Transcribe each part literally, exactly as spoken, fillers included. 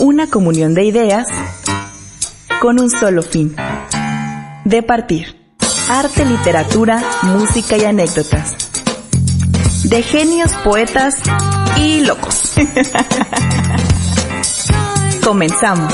Una comunión de ideas con un solo fin: departir. Arte, literatura, música y anécdotas. De genios, poetas y locos. Comenzamos.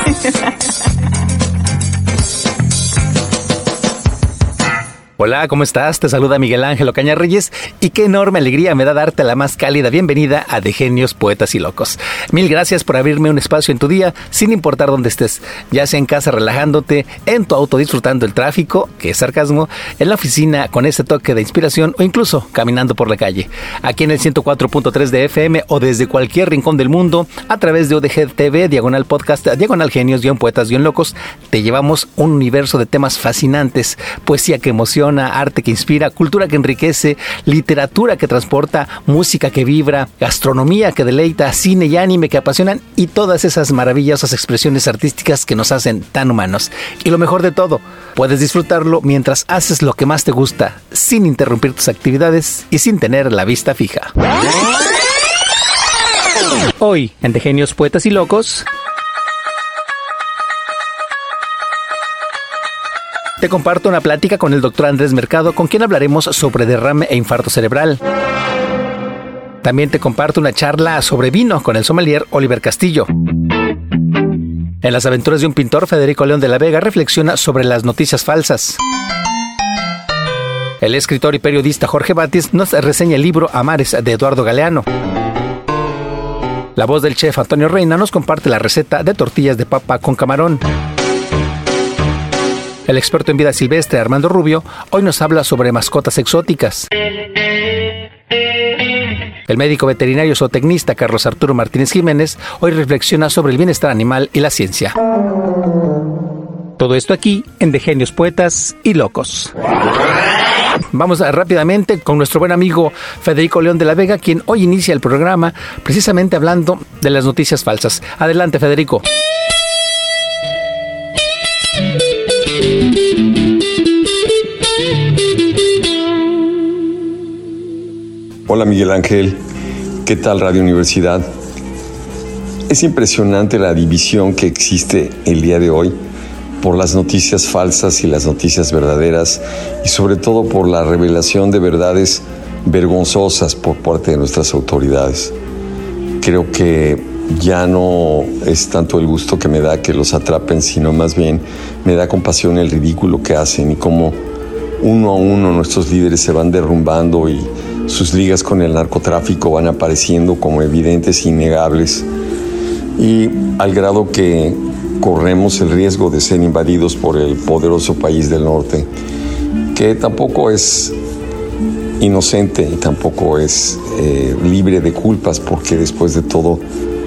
Hola, ¿cómo estás? Te saluda Miguel Ángel Ocaña Reyes y qué enorme alegría me da darte la más cálida bienvenida a De Genios, Poetas y Locos. Mil gracias por abrirme un espacio en tu día, sin importar dónde estés, ya sea en casa relajándote, en tu auto disfrutando el tráfico, que es sarcasmo, en la oficina con ese toque de inspiración o incluso caminando por la calle. Aquí en el ciento cuatro punto tres de F M o desde cualquier rincón del mundo, a través de O D G T V, Diagonal Podcast, Diagonal Genios, guión Poetas, guión Locos, te llevamos un universo de temas fascinantes, poesía que emociona, arte que inspira, cultura que enriquece, literatura que transporta, música que vibra, gastronomía que deleita, cine y anime que apasionan y todas esas maravillosas expresiones artísticas que nos hacen tan humanos. Y lo mejor de todo, puedes disfrutarlo mientras haces lo que más te gusta, sin interrumpir tus actividades y sin tener la vista fija. Hoy, en De Genios, Poetas y Locos, te comparto una plática con el doctor Andrés Mercado, con quien hablaremos sobre derrame e infarto cerebral. También te comparto una charla sobre vino con el sommelier Oliver Castillo. En las aventuras de un pintor, Federico León de la Vega reflexiona sobre las noticias falsas. El escritor y periodista Jorge Batis nos reseña el libro Amares de Eduardo Galeano. La voz del chef Antonio Reina nos comparte la receta de tortillas de papa con camarón. El experto en vida silvestre Armando Rubio hoy nos habla sobre mascotas exóticas. El médico veterinario zootecnista Carlos Arturo Martínez Jiménez hoy reflexiona sobre el bienestar animal y la ciencia. Todo esto aquí en De Genios, Poetas y Locos. Vamos a, rápidamente con nuestro buen amigo Federico León de la Vega, quien hoy inicia el programa precisamente hablando de las noticias falsas. Adelante, Federico. Hola Miguel Ángel, ¿qué tal Radio Universidad? Es impresionante la división que existe el día de hoy por las noticias falsas y las noticias verdaderas y sobre todo por la revelación de verdades vergonzosas por parte de nuestras autoridades. Creo que ya no es tanto el gusto que me da que los atrapen, sino más bien me da compasión el ridículo que hacen y cómo uno a uno nuestros líderes se van derrumbando y sus ligas con el narcotráfico van apareciendo como evidentes e innegables, y al grado que corremos el riesgo de ser invadidos por el poderoso país del norte, que tampoco es inocente y tampoco es eh, libre de culpas, porque después de todo,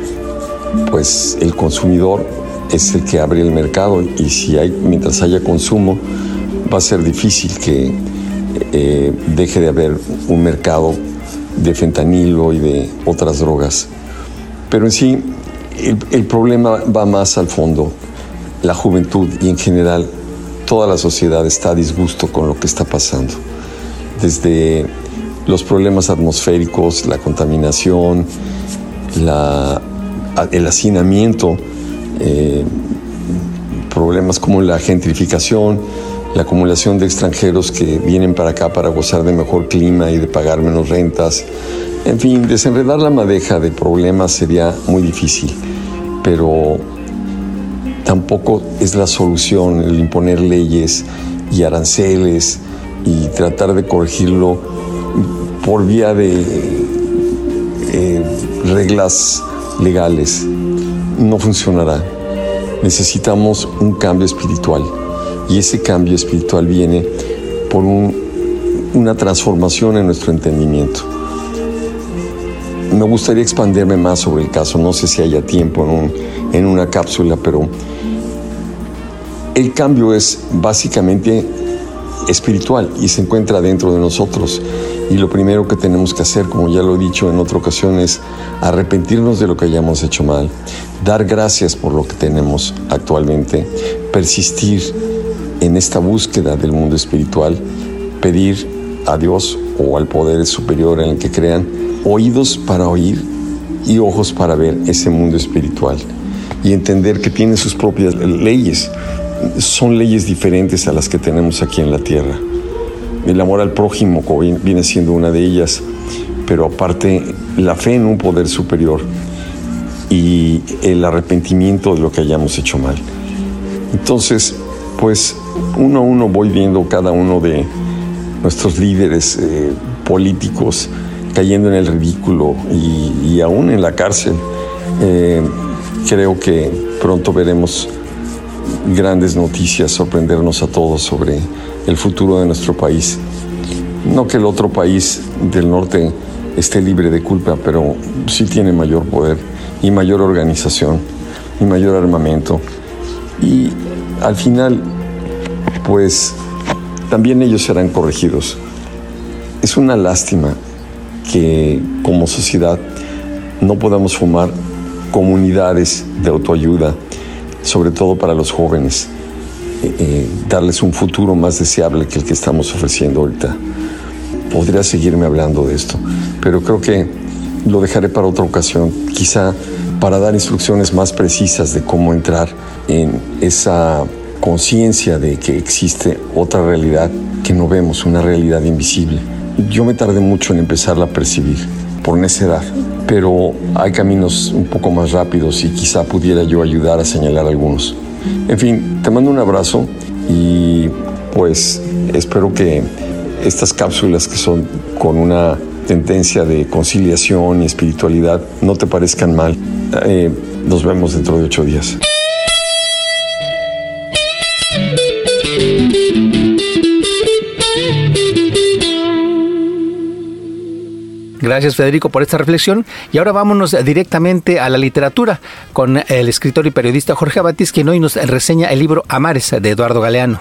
pues el consumidor es el que abre el mercado, y si hay, mientras haya consumo, va a ser difícil que Eh, deje de haber un mercado de fentanilo y de otras drogas. Pero en sí, el, el problema va más al fondo. La juventud y en general toda la sociedad está a disgusto con lo que está pasando. Desde los problemas atmosféricos, la contaminación, la, el hacinamiento, eh, problemas como la gentrificación, la acumulación de extranjeros que vienen para acá para gozar de mejor clima y de pagar menos rentas. En fin, desenredar la madeja de problemas sería muy difícil, pero tampoco es la solución el imponer leyes y aranceles y tratar de corregirlo por vía de eh, reglas legales. No funcionará. Necesitamos un cambio espiritual. Y ese cambio espiritual viene por un, una transformación en nuestro entendimiento. Me gustaría expandirme más sobre el caso, no sé si haya tiempo en, un, en una cápsula, pero el cambio es básicamente espiritual y se encuentra dentro de nosotros. Y lo primero que tenemos que hacer, como ya lo he dicho en otra ocasión, es arrepentirnos de lo que hayamos hecho mal, dar gracias por lo que tenemos actualmente, persistir en esta búsqueda del mundo espiritual, pedir a Dios o al poder superior en el que crean oídos para oír y ojos para ver ese mundo espiritual. y entender que tiene sus propias leyes. Son leyes diferentes a las que tenemos aquí en la tierra. El amor al prójimo viene siendo una de ellas, pero aparte la fe en un poder superior y el arrepentimiento de lo que hayamos hecho mal. Entonces, pues uno a uno voy viendo cada uno de nuestros líderes eh, políticos cayendo en el ridículo y, y aún en la cárcel. Eh, creo que pronto veremos grandes noticias, sorprendernos a todos sobre el futuro de nuestro país. No que el otro país del norte esté libre de culpa, pero sí tiene mayor poder y mayor organización y mayor armamento. Y al final, pues, también ellos serán corregidos. Es una lástima que como sociedad no podamos formar comunidades de autoayuda, sobre todo para los jóvenes, eh, eh, darles un futuro más deseable que el que estamos ofreciendo ahorita. Podría seguirme hablando de esto, pero creo que lo dejaré para otra ocasión, quizá para dar instrucciones más precisas de cómo entrar en esa conciencia de que existe otra realidad que no vemos, una realidad invisible. Yo me tardé mucho en empezarla a percibir por necedad, pero hay caminos un poco más rápidos y quizá pudiera yo ayudar a señalar algunos. En fin, te mando un abrazo y pues espero que estas cápsulas que son con una tendencia de conciliación y espiritualidad no te parezcan mal. Eh, nos vemos dentro de ocho días. Gracias, Federico, por esta reflexión. Y ahora vámonos directamente a la literatura con el escritor y periodista Jorge Abatis, quien hoy nos reseña el libro Amares de Eduardo Galeano.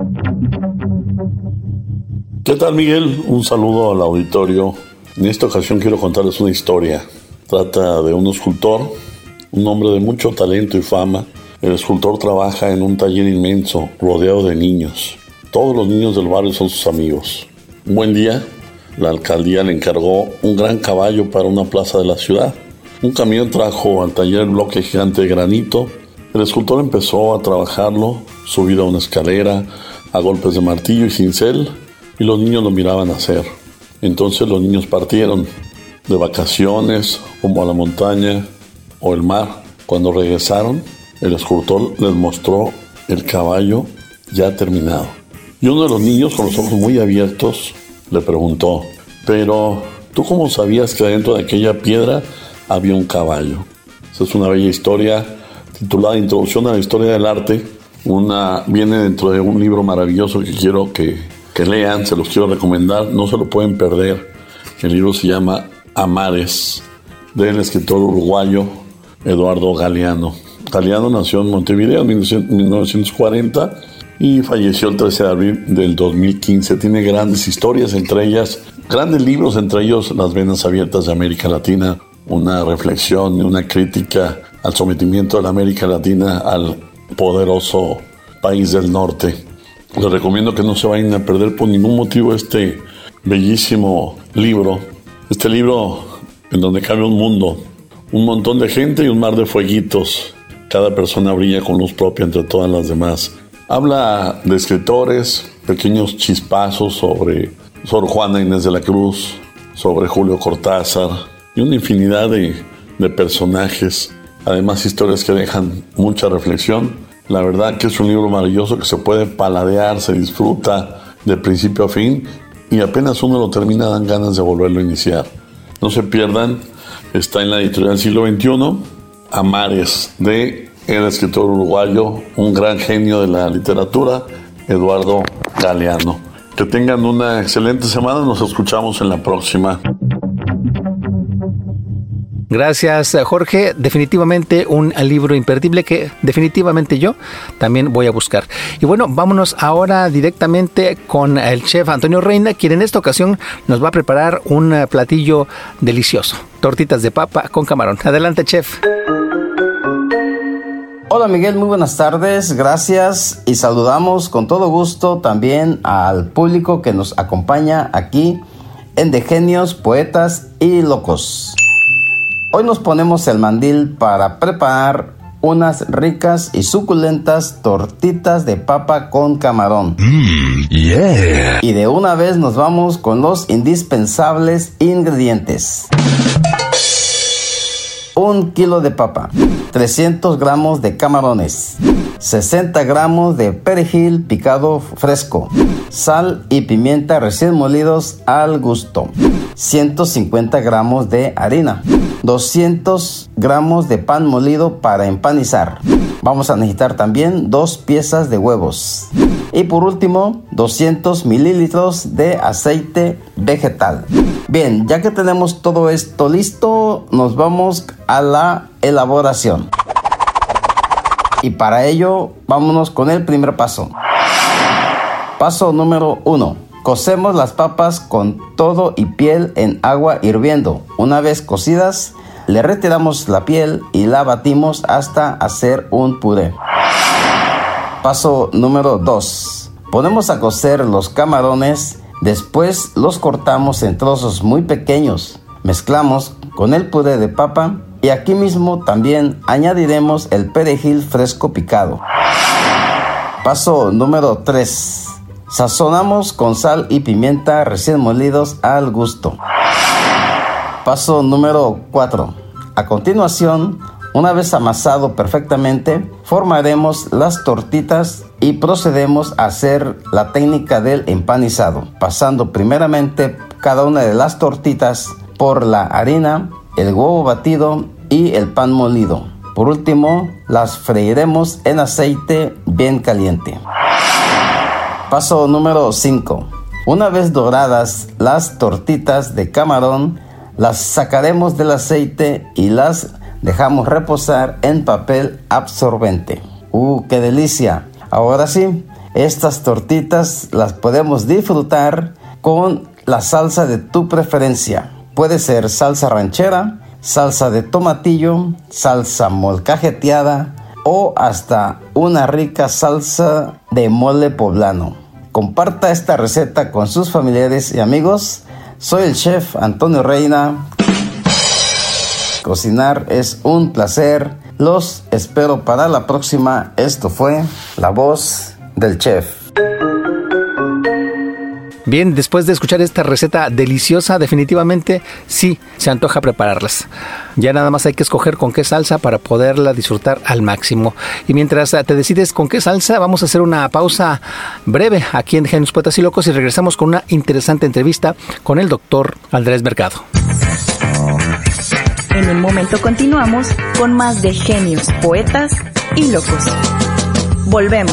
¿Qué tal, Miguel? Un saludo al auditorio. En esta ocasión quiero contarles una historia. Trata de un escultor, un hombre de mucho talento y fama. El escultor trabaja en un taller inmenso, rodeado de niños. Todos los niños del barrio son sus amigos. Un buen día, la alcaldía le encargó un gran caballo para una plaza de la ciudad. Un camión trajo al taller el bloque gigante de granito. El escultor empezó a trabajarlo, subido a una escalera, a golpes de martillo y cincel, y los niños lo miraban hacer. Entonces los niños partieron de vacaciones, como a la montaña o el mar. Cuando regresaron, el escultor les mostró el caballo ya terminado. Y uno de los niños, con los ojos muy abiertos, le preguntó: pero, ¿tú cómo sabías que dentro de aquella piedra había un caballo? Esa es una bella historia titulada Introducción a la Historia del Arte. Una, viene dentro de un libro maravilloso que quiero que, que lean, se los quiero recomendar, no se lo pueden perder. El libro se llama Amares, del escritor uruguayo Eduardo Galeano. Galeano nació en Montevideo en mil novecientos cuarenta y falleció el trece de abril del dos mil quince. Tiene grandes historias, entre ellas, grandes libros, entre ellos Las Venas Abiertas de América Latina, una reflexión y una crítica al sometimiento de la América Latina al poderoso país del norte. Les recomiendo que no se vayan a perder por ningún motivo este bellísimo libro, este libro en donde cabe un mundo, un montón de gente y un mar de fueguitos. Cada persona brilla con luz propia entre todas las demás. Habla de escritores, pequeños chispazos sobre Sor Juana Inés de la Cruz, sobre Julio Cortázar y una infinidad de, de personajes. Además, historias que dejan mucha reflexión. La verdad que es un libro maravilloso que se puede paladear, se disfruta de principio a fin y apenas uno lo termina dan ganas de volverlo a iniciar. No se pierdan, está en la editorial Siglo veintiuno, Amares, de el escritor uruguayo, un gran genio de la literatura, Eduardo Galeano. Que tengan una excelente semana, nos escuchamos en la próxima. Gracias, Jorge. Definitivamente un libro imperdible que definitivamente yo también voy a buscar. Y bueno, vámonos ahora directamente con el chef Antonio Reina, quien en esta ocasión nos va a preparar un platillo delicioso. Tortitas de papa con camarón. Adelante, chef. Hola Miguel, muy buenas tardes, gracias y saludamos con todo gusto también al público que nos acompaña aquí en De Genios, Poetas y Locos. Hoy nos ponemos el mandil para preparar unas ricas y suculentas tortitas de papa con camarón. Mm, yeah. Y de una vez nos vamos con los indispensables ingredientes. Un kilo de papa, trescientos gramos de camarones, sesenta gramos de perejil picado fresco, sal y pimienta recién molidos al gusto, ciento cincuenta gramos de harina, doscientos gramos de pan molido para empanizar. Vamos a necesitar también dos piezas de huevos. Y por último, doscientos mililitros de aceite vegetal. Bien, ya que tenemos todo esto listo, nos vamos a la elaboración. Y para ello, vámonos con el primer paso. Paso número uno. Cocemos las papas con todo y piel en agua hirviendo. Una vez cocidas, le retiramos la piel y la batimos hasta hacer un puré. Paso número dos. Ponemos a cocer los camarones, después los cortamos en trozos muy pequeños. Mezclamos con el puré de papa y aquí mismo también añadiremos el perejil fresco picado. Paso número tres. Sazonamos con sal y pimienta recién molidos al gusto. Paso número cuatro. A continuación, una vez amasado perfectamente, formaremos las tortitas y procedemos a hacer la técnica del empanizado, pasando primeramente cada una de las tortitas por la harina, el huevo batido y el pan molido. Por último, las freiremos en aceite bien caliente. Paso número cinco. Una vez doradas las tortitas de camarón, las sacaremos del aceite y las dejamos reposar en papel absorbente. ¡Uh, qué delicia! Ahora sí, estas tortitas las podemos disfrutar con la salsa de tu preferencia. Puede ser salsa ranchera, salsa de tomatillo, salsa molcajeteada o hasta una rica salsa de mole poblano. Comparta esta receta con sus familiares y amigos. Soy el chef Antonio Reina. Cocinar es un placer. Los espero para la próxima. Esto fue La Voz del Chef. Bien, después de escuchar esta receta deliciosa, definitivamente sí se antoja prepararlas. Ya nada más hay que escoger con qué salsa para poderla disfrutar al máximo. Y mientras te decides con qué salsa, vamos a hacer una pausa breve aquí en Genios, Poetas y Locos y regresamos con una interesante entrevista con el doctor Andrés Mercado. En un momento continuamos con más de Genios, Poetas y Locos. Volvemos.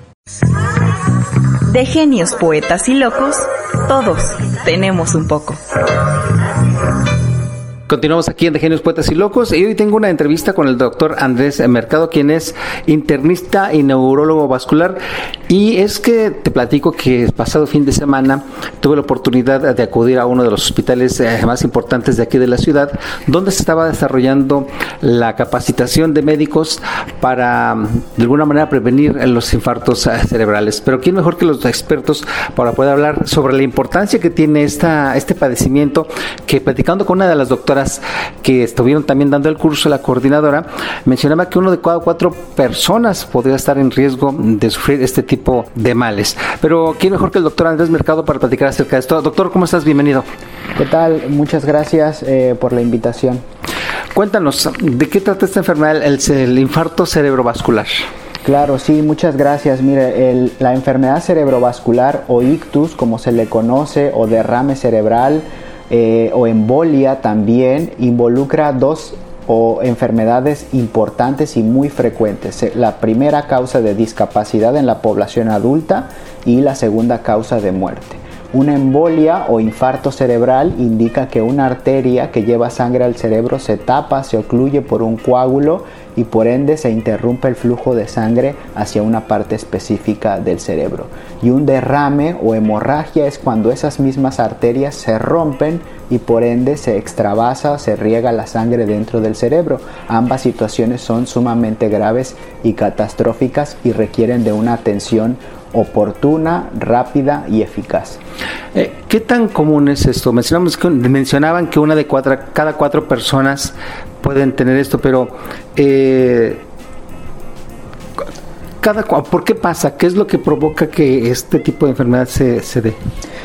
De Genios, Poetas y Locos, todos tenemos un poco. Continuamos aquí en De Genios, Poetas y Locos y hoy tengo una entrevista con el doctor Andrés Mercado, quien es internista y neurólogo vascular. Y es que te platico que el pasado fin de semana tuve la oportunidad de acudir a uno de los hospitales eh, más importantes de aquí de la ciudad, donde se estaba desarrollando la capacitación de médicos para, de alguna manera, prevenir los infartos eh, cerebrales. Pero ¿quién mejor que los expertos para poder hablar sobre la importancia que tiene esta, este padecimiento? Que platicando con una de las doctoras que estuvieron también dando el curso, la coordinadora mencionaba que uno de cada cuatro personas podría estar en riesgo de sufrir este tipo de males. Pero ¿quién mejor que el doctor Andrés Mercado para platicar acerca de esto? Doctor, ¿cómo estás? Bienvenido. ¿Qué tal? Muchas gracias eh, por la invitación. Cuéntanos, ¿de qué trata esta enfermedad, el, el infarto cerebrovascular? Claro, sí, muchas gracias. Mire, el, la enfermedad cerebrovascular o ictus, como se le conoce, o derrame cerebral, Eh, o embolia también, involucra dos o enfermedades importantes y muy frecuentes. La primera causa de discapacidad en la población adulta y la segunda causa de muerte. Una embolia o infarto cerebral indica que una arteria que lleva sangre al cerebro se tapa, se ocluye por un coágulo y por ende se interrumpe el flujo de sangre hacia una parte específica del cerebro. Y un derrame o hemorragia es cuando esas mismas arterias se rompen y por ende se extravasa, se riega la sangre dentro del cerebro. Ambas situaciones son sumamente graves y catastróficas y requieren de una atención oportuna, rápida y eficaz. Eh, ¿Qué tan común es esto? Mencionamos que, mencionaban que una de cuatro, cada cuatro personas pueden tener esto, pero eh, cada, ¿por qué pasa? ¿Qué es lo que provoca que este tipo de enfermedad se, se dé?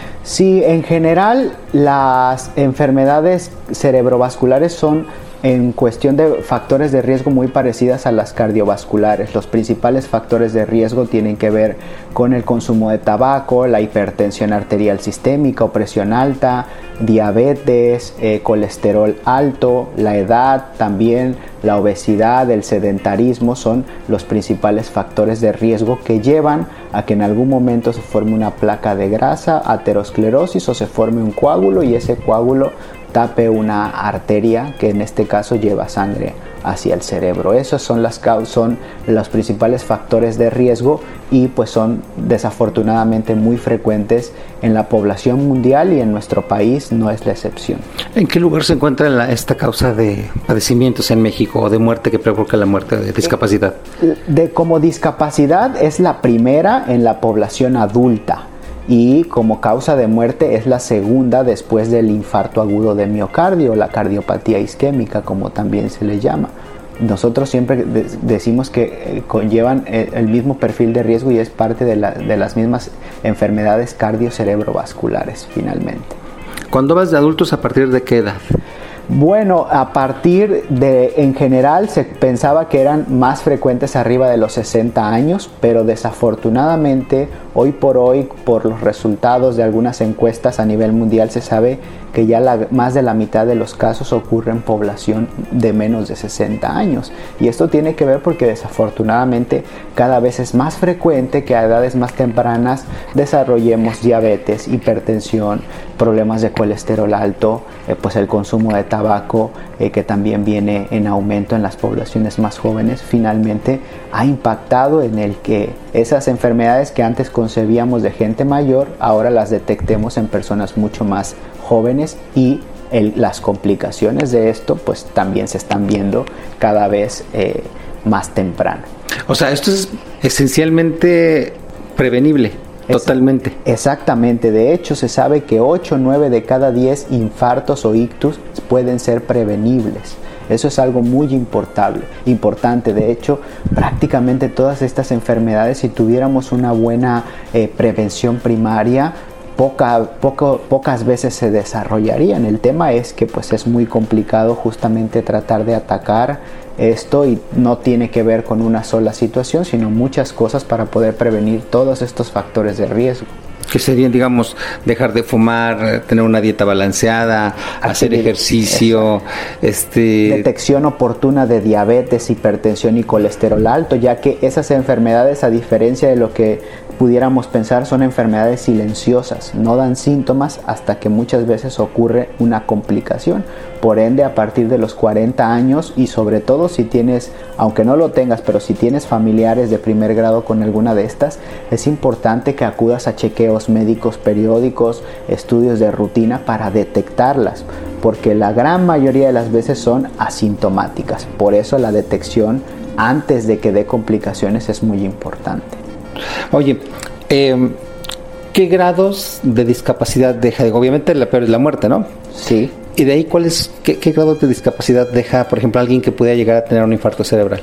Sí, en general las enfermedades cerebrovasculares son en cuestión de factores de riesgo muy parecidas a las cardiovasculares. Los principales factores de riesgo tienen que ver con el consumo de tabaco, la hipertensión arterial sistémica o presión alta, diabetes, eh, colesterol alto, la edad, también la obesidad, el sedentarismo son los principales factores de riesgo que llevan a que en algún momento se forme una placa de grasa, aterosclerosis o se forme un coágulo y ese coágulo tape una arteria que en este caso lleva sangre hacia el cerebro. Esos son, las, son los principales factores de riesgo y pues son desafortunadamente muy frecuentes en la población mundial y en nuestro país no es la excepción. ¿En qué lugar se encuentra la, esta causa de padecimientos en México o de muerte que provoca la muerte de discapacidad? De, como discapacidad es la primera en la población adulta. Y como causa de muerte es la segunda después del infarto agudo de miocardio, la cardiopatía isquémica, como también se le llama. Nosotros siempre de- decimos que conllevan el, el mismo perfil de riesgo y es parte de, la, de las mismas enfermedades cardiocerebrovasculares finalmente. ¿Cuándo vas de adultos, a partir de qué edad? Bueno, a partir de, en general se pensaba que eran más frecuentes arriba de los sesenta años, pero desafortunadamente hoy por hoy, por los resultados de algunas encuestas a nivel mundial, se sabe que ya la, más de la mitad de los casos ocurre en población de menos de sesenta años. Y esto tiene que ver porque desafortunadamente cada vez es más frecuente que a edades más tempranas desarrollemos diabetes, hipertensión, problemas de colesterol alto, eh, pues el consumo de tabaco eh, que también viene en aumento en las poblaciones más jóvenes, finalmente ha impactado en el que esas enfermedades que antes concebíamos de gente mayor, ahora las detectemos en personas mucho más jóvenes y el, las complicaciones de esto pues también se están viendo cada vez eh, más temprano. O sea, esto es esencialmente prevenible. Totalmente. Exactamente. De hecho, se sabe que ocho o nueve de cada diez infartos o ictus pueden ser prevenibles. Eso es algo muy importante. importante. De hecho, prácticamente todas estas enfermedades, si tuviéramos una buena eh, prevención primaria, Poca, poco, pocas veces se desarrollarían. El tema es que pues es muy complicado justamente tratar de atacar esto y no tiene que ver con una sola situación, sino muchas cosas para poder prevenir todos estos factores de riesgo. Que serían, digamos, dejar de fumar, tener una dieta balanceada, hacer ejercicio, este... detección oportuna de diabetes, hipertensión y colesterol alto, ya que esas enfermedades, a diferencia de lo que pudiéramos pensar, son enfermedades silenciosas, no dan síntomas hasta que muchas veces ocurre una complicación. Por ende, a partir de los cuarenta años y sobre todo si tienes, aunque no lo tengas, pero si tienes familiares de primer grado con alguna de estas, es importante que acudas a chequeos médicos periódicos, estudios de rutina para detectarlas, porque la gran mayoría de las veces son asintomáticas. Por eso la detección antes de que dé complicaciones es muy importante. Oye, eh, ¿qué grados de discapacidad deja? Obviamente la peor es la muerte, ¿no? Sí. ¿Y de ahí cuál es, qué, qué grado de discapacidad deja, por ejemplo, alguien que pudiera llegar a tener un infarto cerebral?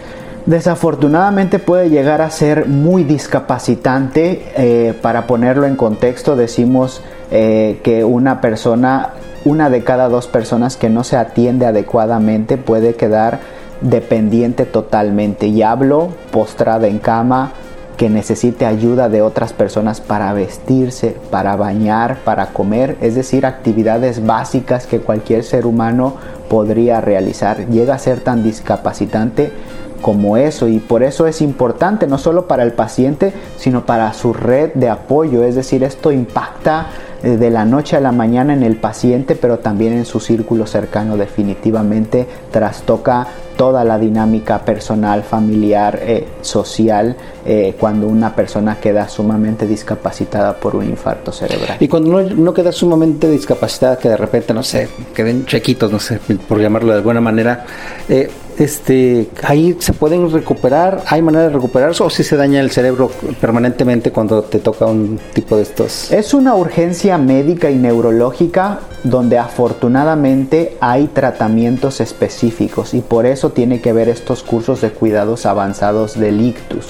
Desafortunadamente puede llegar a ser muy discapacitante. Eh, para ponerlo en contexto, decimos eh, que una persona, una de cada dos personas que no se atiende adecuadamente puede quedar dependiente totalmente. Y hablo postrada en cama, que necesite ayuda de otras personas para vestirse, para bañar, para comer, es decir, actividades básicas que cualquier ser humano podría realizar. Llega a ser tan discapacitante como eso, y por eso es importante no solo para el paciente, sino para su red de apoyo. Es decir, esto impacta de la noche a la mañana en el paciente, pero también en su círculo cercano. Definitivamente trastoca toda la dinámica personal, familiar, eh, social, eh, cuando una persona queda sumamente discapacitada por un infarto cerebral. Y cuando no, no queda sumamente discapacitada, que de repente, no sé, queden chequitos, no sé, por llamarlo de alguna manera, eh, este, ahí se pueden recuperar, hay manera de recuperarse, o si se daña el cerebro permanentemente cuando te toca un tipo de estos. Es una urgencia médica y neurológica donde afortunadamente hay tratamientos específicos, y por eso tiene que ver estos cursos de cuidados avanzados del ictus,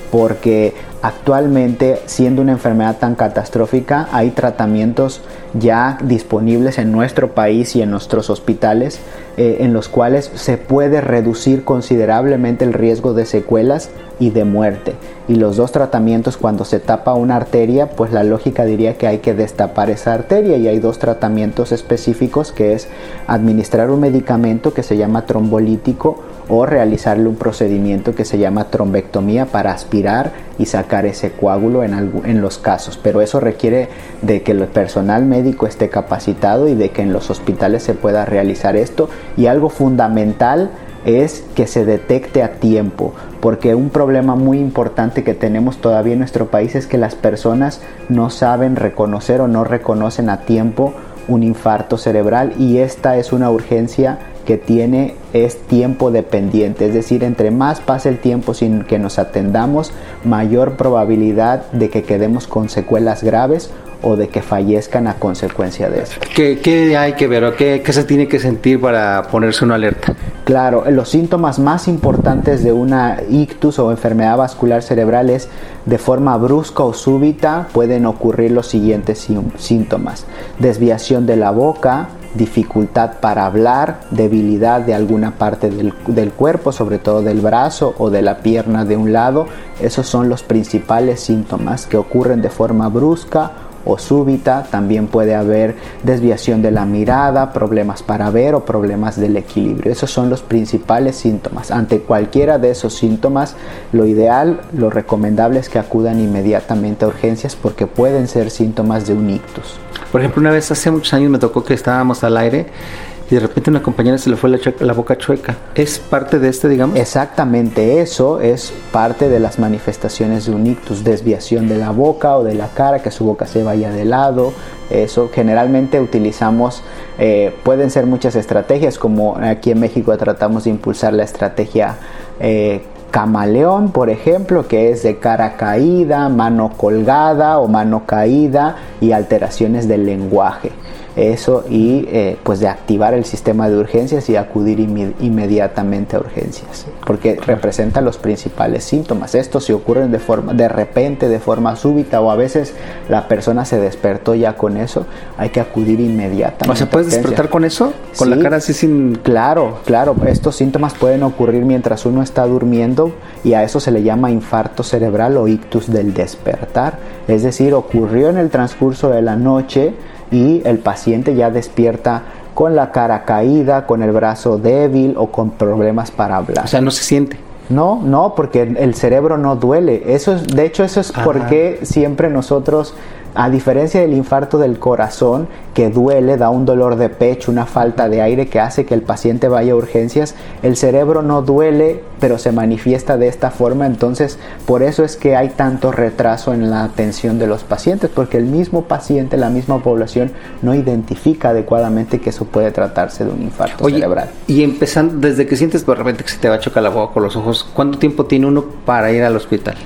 porque actualmente, siendo una enfermedad tan catastrófica, hay tratamientos ya disponibles en nuestro país y en nuestros hospitales eh, en los cuales se puede reducir considerablemente el riesgo de secuelas y de muerte. Y los dos tratamientos, cuando se tapa una arteria, pues la lógica diría que hay que destapar esa arteria, y hay dos tratamientos específicos, que es administrar un medicamento que se llama trombolítico o realizarle un procedimiento que se llama trombectomía para aspirar y sacar ese coágulo en, algo, en los casos. Pero eso requiere de que el personal médico esté capacitado y de que en los hospitales se pueda realizar esto. Y algo fundamental es que se detecte a tiempo, porque un problema muy importante que tenemos todavía en nuestro país es que las personas no saben reconocer o no reconocen a tiempo un infarto cerebral, y esta es una urgencia que tiene es tiempo dependiente, es decir, entre más pase el tiempo sin que nos atendamos, mayor probabilidad de que quedemos con secuelas graves o de que fallezcan a consecuencia de eso. ¿Qué, qué hay que ver o qué, qué se tiene que sentir para ponerse una alerta? Claro, los síntomas más importantes de una ictus o enfermedad vascular cerebral es: de forma brusca o súbita pueden ocurrir los siguientes síntomas: desviación de la boca, dificultad para hablar, debilidad de alguna parte del, del cuerpo, sobre todo del brazo o de la pierna de un lado. Esos son los principales síntomas que ocurren de forma brusca o súbita. También puede haber desviación de la mirada, problemas para ver o problemas del equilibrio. Esos son los principales síntomas. Ante cualquiera de esos síntomas, lo ideal, lo recomendable es que acudan inmediatamente a urgencias, porque pueden ser síntomas de un ictus. Por ejemplo, una vez hace muchos años me tocó que estábamos al aire y de repente a una compañera se le fue la, chueca, la boca chueca. ¿Es parte de este, digamos? Exactamente, eso es parte de las manifestaciones de un ictus: desviación de la boca o de la cara, que su boca se vaya de lado. Eso generalmente utilizamos, eh, pueden ser muchas estrategias, como aquí en México tratamos de impulsar la estrategia eh, camaleón, por ejemplo, que es de cara caída, mano colgada o mano caída, y alteraciones del lenguaje. Eso, y eh, pues de activar el sistema de urgencias y acudir inme- inmediatamente a urgencias, porque representan los principales síntomas. Estos si ocurren de forma de repente, de forma súbita, o a veces la persona se despertó ya con eso, hay que acudir inmediatamente. ¿O se puede despertar con eso? ¿Con sí, la cara así sin...? Claro, claro. Estos síntomas pueden ocurrir mientras uno está durmiendo, y a eso se le llama infarto cerebral o ictus del despertar. Es decir, ocurrió en el transcurso de la noche y el paciente ya despierta con la cara caída, con el brazo débil o con problemas para hablar. O sea, no se siente. No, no, porque el cerebro no duele. Eso es, de hecho, eso es Ajá. porque siempre nosotros, a diferencia del infarto del corazón, que duele, da un dolor de pecho, una falta de aire que hace que el paciente vaya a urgencias, el cerebro no duele, pero se manifiesta de esta forma. Entonces, por eso es que hay tanto retraso en la atención de los pacientes, porque el mismo paciente, la misma población, no identifica adecuadamente que eso puede tratarse de un infarto Oye, cerebral. Y empezando, desde que sientes de repente que se te va a chocar la boca con los ojos, ¿cuánto tiempo tiene uno para ir al hospital?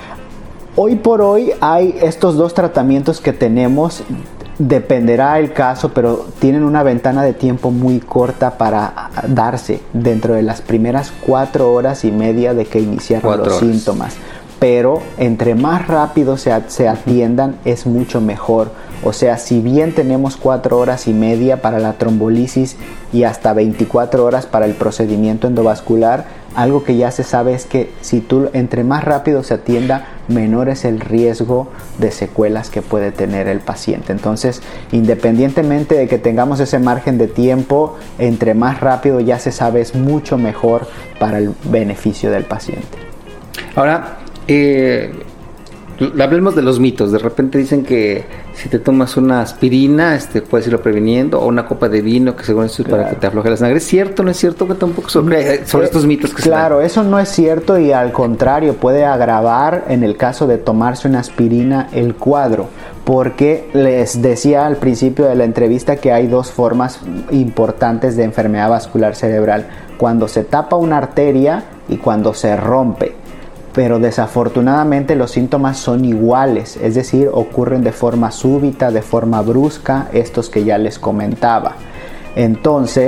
Hoy por hoy hay estos dos tratamientos que tenemos. Dependerá el caso, pero tienen una ventana de tiempo muy corta para darse dentro de las primeras cuatro horas y media de que iniciaron los horas. síntomas. Pero entre más rápido se, se atiendan, es mucho mejor. O sea, si bien tenemos cuatro horas y media para la trombolisis y hasta veinticuatro horas para el procedimiento endovascular, algo que ya se sabe es que si tú entre más rápido se atienda, menor es el riesgo de secuelas que puede tener el paciente. Entonces, independientemente de que tengamos ese margen de tiempo, entre más rápido ya se sabe es mucho mejor para el beneficio del paciente. Ahora, eh, hablemos de los mitos. De repente dicen que si te tomas una aspirina, este, puedes irlo previniendo, o una copa de vino, que según esto es claro. para que te afloje la sangre. ¿Es cierto o no es cierto? Que tampoco sobre, sobre eh, estos mitos que Claro, se eso no es cierto, y al contrario, puede agravar en el caso de tomarse una aspirina el cuadro. Porque les decía al principio de la entrevista que hay dos formas importantes de enfermedad vascular cerebral: cuando se tapa una arteria y cuando se rompe. Pero desafortunadamente los síntomas son iguales, es decir, ocurren de forma súbita, de forma brusca, estos que ya les comentaba. Entonces,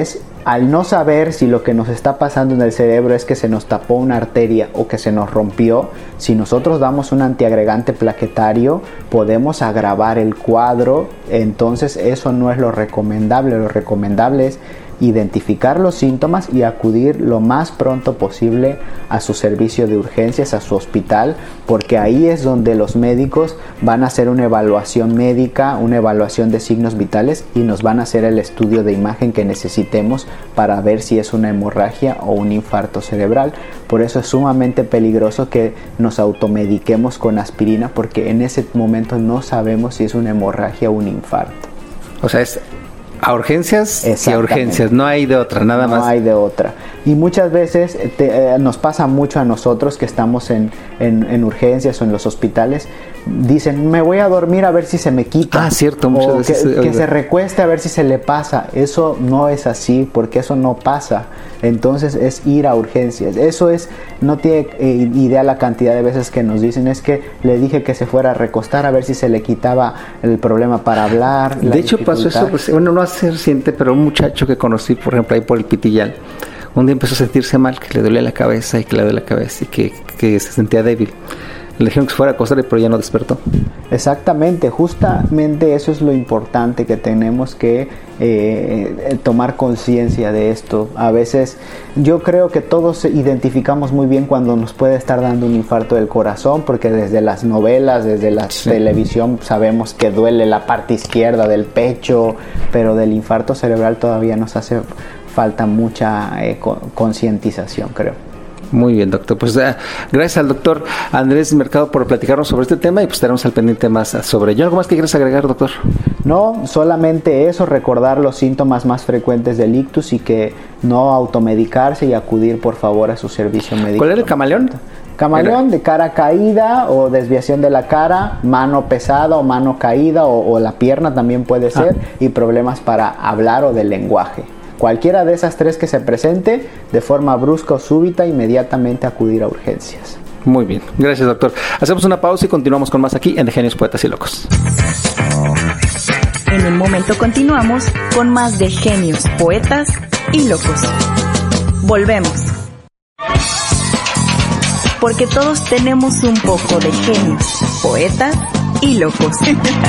al no saber si lo que nos está pasando en el cerebro es que se nos tapó una arteria o que se nos rompió, si nosotros damos un antiagregante plaquetario, podemos agravar el cuadro. Entonces eso no es lo recomendable. Lo recomendable es identificar los síntomas y acudir lo más pronto posible a su servicio de urgencias, a su hospital, porque ahí es donde los médicos van a hacer una evaluación médica, una evaluación de signos vitales y nos van a hacer el estudio de imagen que necesitemos para ver si es una hemorragia o un infarto cerebral. Por eso es sumamente peligroso que nos automediquemos con aspirina, porque en ese momento no sabemos si es una hemorragia o un infarto. O sea, es a urgencias y a urgencias, no hay de otra, nada no más. No hay de otra. Y muchas veces te, eh, nos pasa mucho a nosotros que estamos en, en, en urgencias o en los hospitales. Dicen, me voy a dormir a ver si se me quita. Ah, cierto, muchas o veces. Que, que se recueste a ver si se le pasa. Eso no es así, porque eso no pasa. Entonces es ir a urgencias. Eso es, no tiene eh, idea la cantidad de veces que nos dicen, es que le dije que se fuera a recostar a ver si se le quitaba el problema para hablar. De hecho pasó eso, pues, bueno, no hace reciente, pero un muchacho que conocí, por ejemplo, ahí por el Pitillal, un día empezó a sentirse mal, que le dolía la cabeza y que le dolía la cabeza y que, que se sentía débil. Le dijeron que se fuera a acostar, pero ya no despertó. Exactamente, justamente eso es lo importante, que tenemos que eh, tomar conciencia de esto. A veces yo creo que todos identificamos muy bien cuando nos puede estar dando un infarto del corazón, porque desde las novelas, desde la sí. televisión sabemos que duele la parte izquierda del pecho, pero del infarto cerebral todavía nos hace falta mucha eh, concientización, creo. Muy bien, doctor. Pues uh, gracias al doctor Andrés Mercado por platicarnos sobre este tema y pues estaremos al pendiente más sobre ello. ¿Algo más que quieras agregar, doctor? No, solamente eso, recordar los síntomas más frecuentes del ictus y que no automedicarse y acudir por favor a su servicio médico. ¿Cuál era el camaleón? Camaleón, de cara caída o desviación de la cara, mano pesada o mano caída o, o la pierna también puede ser, ah. y problemas para hablar o del lenguaje. Cualquiera de esas tres que se presente, de forma brusca o súbita, inmediatamente acudir a urgencias. Muy bien, gracias doctor. Hacemos una pausa y continuamos con más aquí en De Genios, Poetas y Locos. En un momento continuamos con más de Genios, Poetas y Locos. Volvemos. Porque todos tenemos un poco de genios, poetas y locos.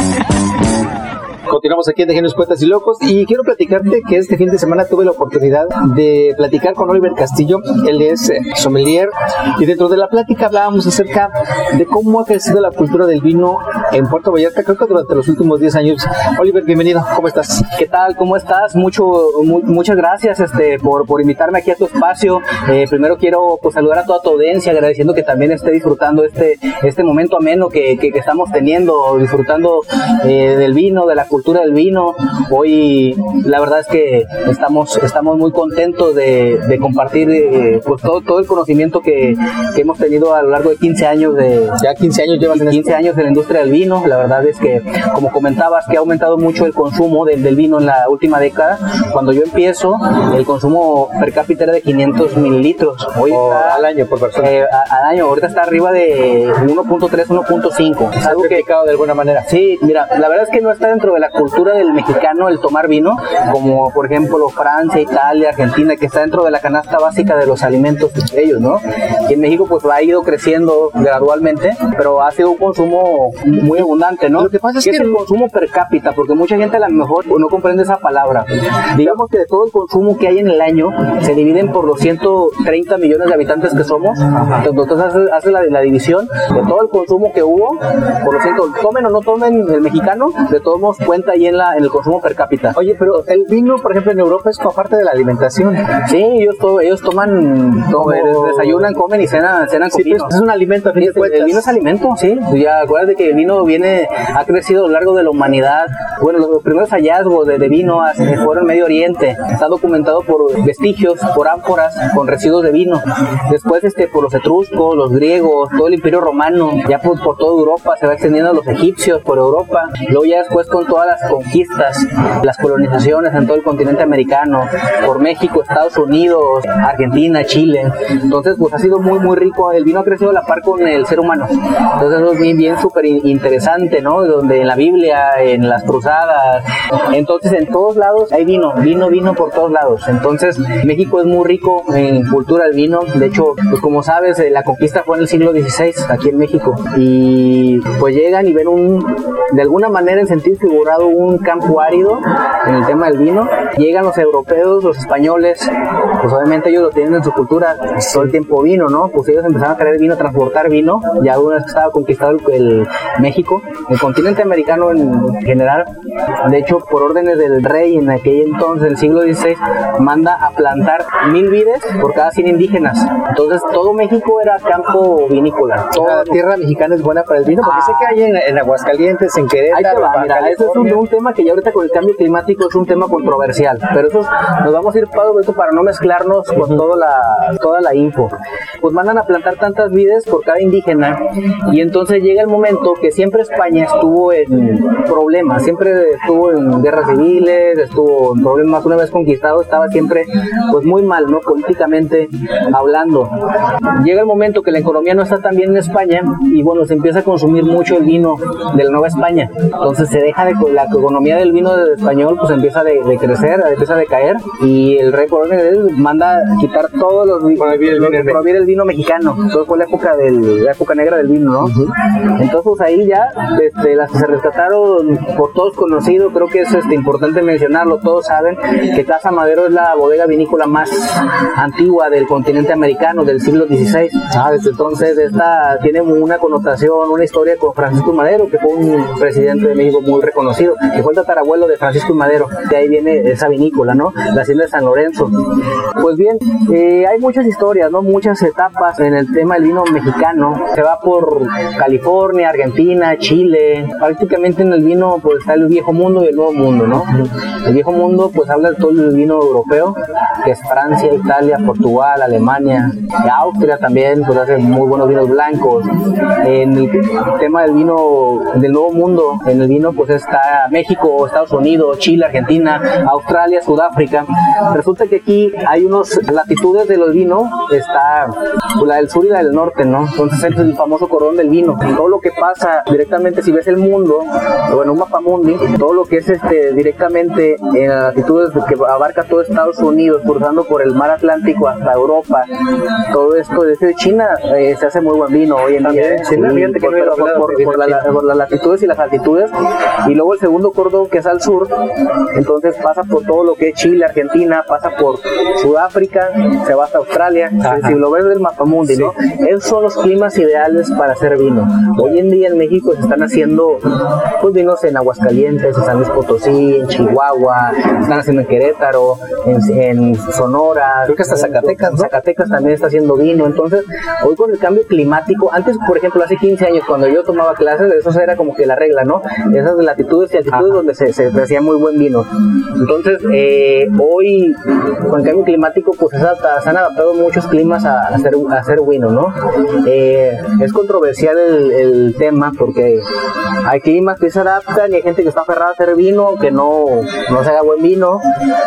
Continuamos aquí en De Genios, Poetas y Locos y quiero platicarte que este fin de semana tuve la oportunidad de platicar con Oliver Castillo. Él es eh, sommelier y dentro de la plática hablábamos acerca de cómo ha crecido la cultura del vino en Puerto Vallarta, creo que durante los últimos diez años. Oliver, bienvenido, ¿cómo estás? ¿Qué tal? ¿Cómo estás? Mucho, mu- muchas gracias este, por, por invitarme aquí a tu espacio. Eh, primero quiero pues, saludar a toda tu audiencia, agradeciendo que también esté disfrutando este, este momento ameno que, que, que estamos teniendo, disfrutando eh, del vino, de la cultura cultura del vino. Hoy la verdad es que estamos estamos muy contentos de, de compartir eh, pues todo todo el conocimiento que, que hemos tenido a lo largo de quince años de ya quince años llevas en quince años de la industria del vino. La verdad es que, como comentabas, que ha aumentado mucho el consumo del, del vino en la última década. Cuando yo empiezo, el consumo per cápita era de quinientos mililitros. Hoy o está, al año por persona. Eh, a, al año, ahorita está arriba de uno punto tres, uno punto cinco. Es algo que de alguna manera. Sí, mira, la verdad es que no está dentro de la cultura del mexicano el tomar vino, como por ejemplo Francia, Italia, Argentina, que está dentro de la canasta básica de los alimentos de ellos, ¿no? Y en México pues ha ido creciendo gradualmente, pero ha sido un consumo muy abundante, ¿no? Lo que pasa es que que es el consumo per cápita, porque mucha gente a lo mejor no comprende esa palabra. Digamos que de todo el consumo que hay en el año, se dividen por los ciento treinta millones de habitantes que somos. Entonces hace, hace la, la división de todo el consumo que hubo, por lo ciento, tomen o no tomen el mexicano, de todos modos cuenta ahí en, la, en el consumo per cápita. Oye, pero el vino, por ejemplo, en Europa es como parte de la alimentación. Sí, ellos, to, ellos toman, to, desayunan, comen y cenan, cenan con sí, vino. Pues es un alimento, a fin de cuentas. El vino es alimento, sí. Ya acuérdate que el vino viene, ha crecido a lo largo de la humanidad. Bueno, los primeros hallazgos de, de vino fueron en Medio Oriente. Está documentado por vestigios, por ánforas con residuos de vino. Después, este, por los etruscos, los griegos, todo el Imperio Romano, ya por, por toda Europa, se va extendiendo a los egipcios, por Europa. Luego ya después con toda todas las conquistas, las colonizaciones en todo el continente americano, por México, Estados Unidos, Argentina, Chile. Entonces, pues ha sido muy, muy rico. El vino ha crecido a la par con el ser humano. Entonces, eso es bien, bien súper interesante, ¿no? Donde en la Biblia, en las cruzadas, entonces en todos lados hay vino, vino, vino por todos lados. Entonces, México es muy rico en cultura del vino. De hecho, pues como sabes, la conquista fue en el siglo dieciséis aquí en México. Y pues llegan y ven un, de alguna manera en sentido figurado, un campo árido en el tema del vino. Llegan los europeos, los españoles, pues obviamente ellos lo tienen en su cultura, todo el tiempo vino, ¿no? Pues ellos empezaron a traer vino, a transportar vino, ya una vez que estaba conquistado el, el México, el continente americano en general. De hecho, por órdenes del rey en aquel entonces, en el siglo dieciséis, manda a plantar mil vides por cada cien indígenas. Entonces todo México era campo vinícola. Toda la tierra mexicana es buena para el vino, porque ah, sé que hay en, en Aguascalientes, en Querétaro. Va, mira, eso es un, un tema que ya ahorita con el cambio climático es un tema controversial, pero eso nos vamos a ir paso esto para no mezclarnos con uh-huh. toda la toda la info. Pues mandan a plantar tantas vides por cada indígena, y entonces llega el momento que siempre España estuvo en problemas, siempre estuvo en guerras civiles, estuvo en problemas. Una vez conquistado estaba siempre pues muy mal, ¿no? Políticamente hablando. Llega el momento que la economía no está tan bien en España, y bueno, se empieza a consumir mucho el vino de la Nueva España. Entonces se deja de la economía del vino español, pues empieza de, de crecer, empieza a decaer, y el rey por orden de él manda quitar todos los prohibir el, prohibir el vino mexicano. Entonces fue la época del la época negra del vino, ¿no? Uh-huh. Entonces pues ahí ya desde las que se rescataron por todos conocidos, creo que es este, importante mencionarlo, todos saben que Casa Madero es la bodega vinícola más antigua del continente americano del siglo dieciséis. Ah, desde entonces esta tiene una connotación, una historia con Francisco Madero, que fue un presidente de México muy reconocido, que fue el tatarabuelo de Francisco Madero. De ahí viene esa vinícola, ¿no? La hacienda de San Lorenzo. Pues bien, eh, hay muchas historias, ¿no? Muchas etapas en el tema del vino mexicano. Se va por California, Argentina, Chile. Prácticamente en el vino pues está el viejo mundo y el nuevo mundo, ¿no? El viejo mundo pues habla de todo el vino europeo, que es Francia, Italia, Portugal, Alemania, Austria también, pues hace muy buenos vinos blancos. En el tema del vino del nuevo mundo, en el vino pues está México, Estados Unidos, Chile, Argentina, Australia, Sudáfrica. Resulta que aquí hay unas latitudes de los vinos, está pues, la del sur y la del norte, ¿no? Entonces es el famoso cordón del vino. Todo lo que pasa directamente, si ves el mundo, bueno, un mapa mundi, todo lo que es este directamente en las latitudes que abarca todo Estados Unidos, cruzando por el mar Atlántico hasta Europa, todo esto desde China eh, se hace muy buen vino hoy en día. Sí, por, por, por, por, la, por las latitudes y las altitudes. Y luego el segundo cordón, que es al sur, entonces pasa por todo lo que es Chile, Argentina, pasa por Sudáfrica, se va hasta Australia. Si, si lo ves del mapamundi, sí, ¿no? Esos son los climas ideales para hacer vino. Hoy en día en México se están haciendo pues vinos en Aguascalientes, en San Luis Potosí, en Chihuahua, se están haciendo en Querétaro, en, en Sonora, creo que hasta Zacatecas, ¿no? Zacatecas también está haciendo vino. Entonces hoy con el cambio climático, antes por ejemplo hace quince años cuando yo tomaba clases, eso era como que la regla, ¿no? Esas latitudes y altitudes, ajá, donde se, se, se hacía muy buen vino. Entonces eh, hoy con el cambio climático pues se, adapta, se han adaptado muchos climas a, a, hacer, a hacer vino, ¿no? Eh, es controversial el, el tema porque hay climas que se adaptan y hay gente que está aferrada a hacer vino, que no, no se haga buen vino,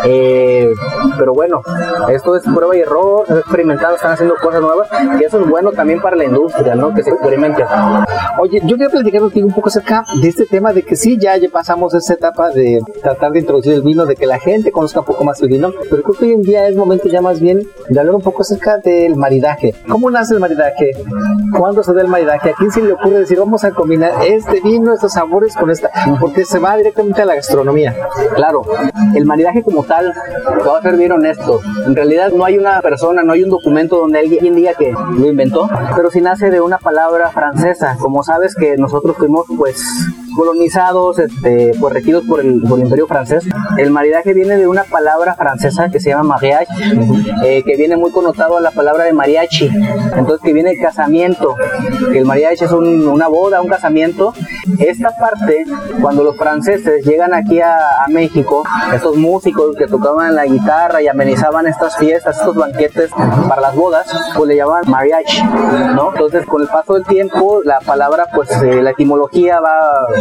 eh, pero bueno, esto es prueba y error, están experimentando, están haciendo cosas nuevas, y eso es bueno también para la industria, ¿no? Que se experimente. Oye, yo quiero platicar contigo un poco acerca de este tema de que sí, ya, ya pasamos esa etapa de tratar de introducir el vino, de que la gente conozca un poco más el vino, pero creo que hoy en día es momento ya más bien de hablar un poco acerca del maridaje. ¿Cómo nace el maridaje? ¿Cuándo se da el maridaje? ¿A quién se le ocurre decir vamos a combinar este vino, estos sabores con esta? Porque se va directamente a la gastronomía. Claro, el maridaje como tal, te voy a ser bien honesto, en realidad no hay una persona, no hay un documento donde alguien diga que lo inventó, pero sí nace de una palabra francesa. Como sabes que nosotros fuimos pues colonizados, este, pues regidos por el, por el imperio francés. El maridaje viene de una palabra francesa que se llama mariage, eh, que viene muy connotado a la palabra de mariachi, entonces que viene de casamiento, que el mariachi es un, una boda, un casamiento. Esta parte, cuando los franceses llegan aquí a, a México, estos músicos que tocaban la guitarra y amenizaban estas fiestas, estos banquetes para las bodas, pues le llamaban mariachi, ¿no? Entonces con el paso del tiempo, la palabra, pues eh, la etimología va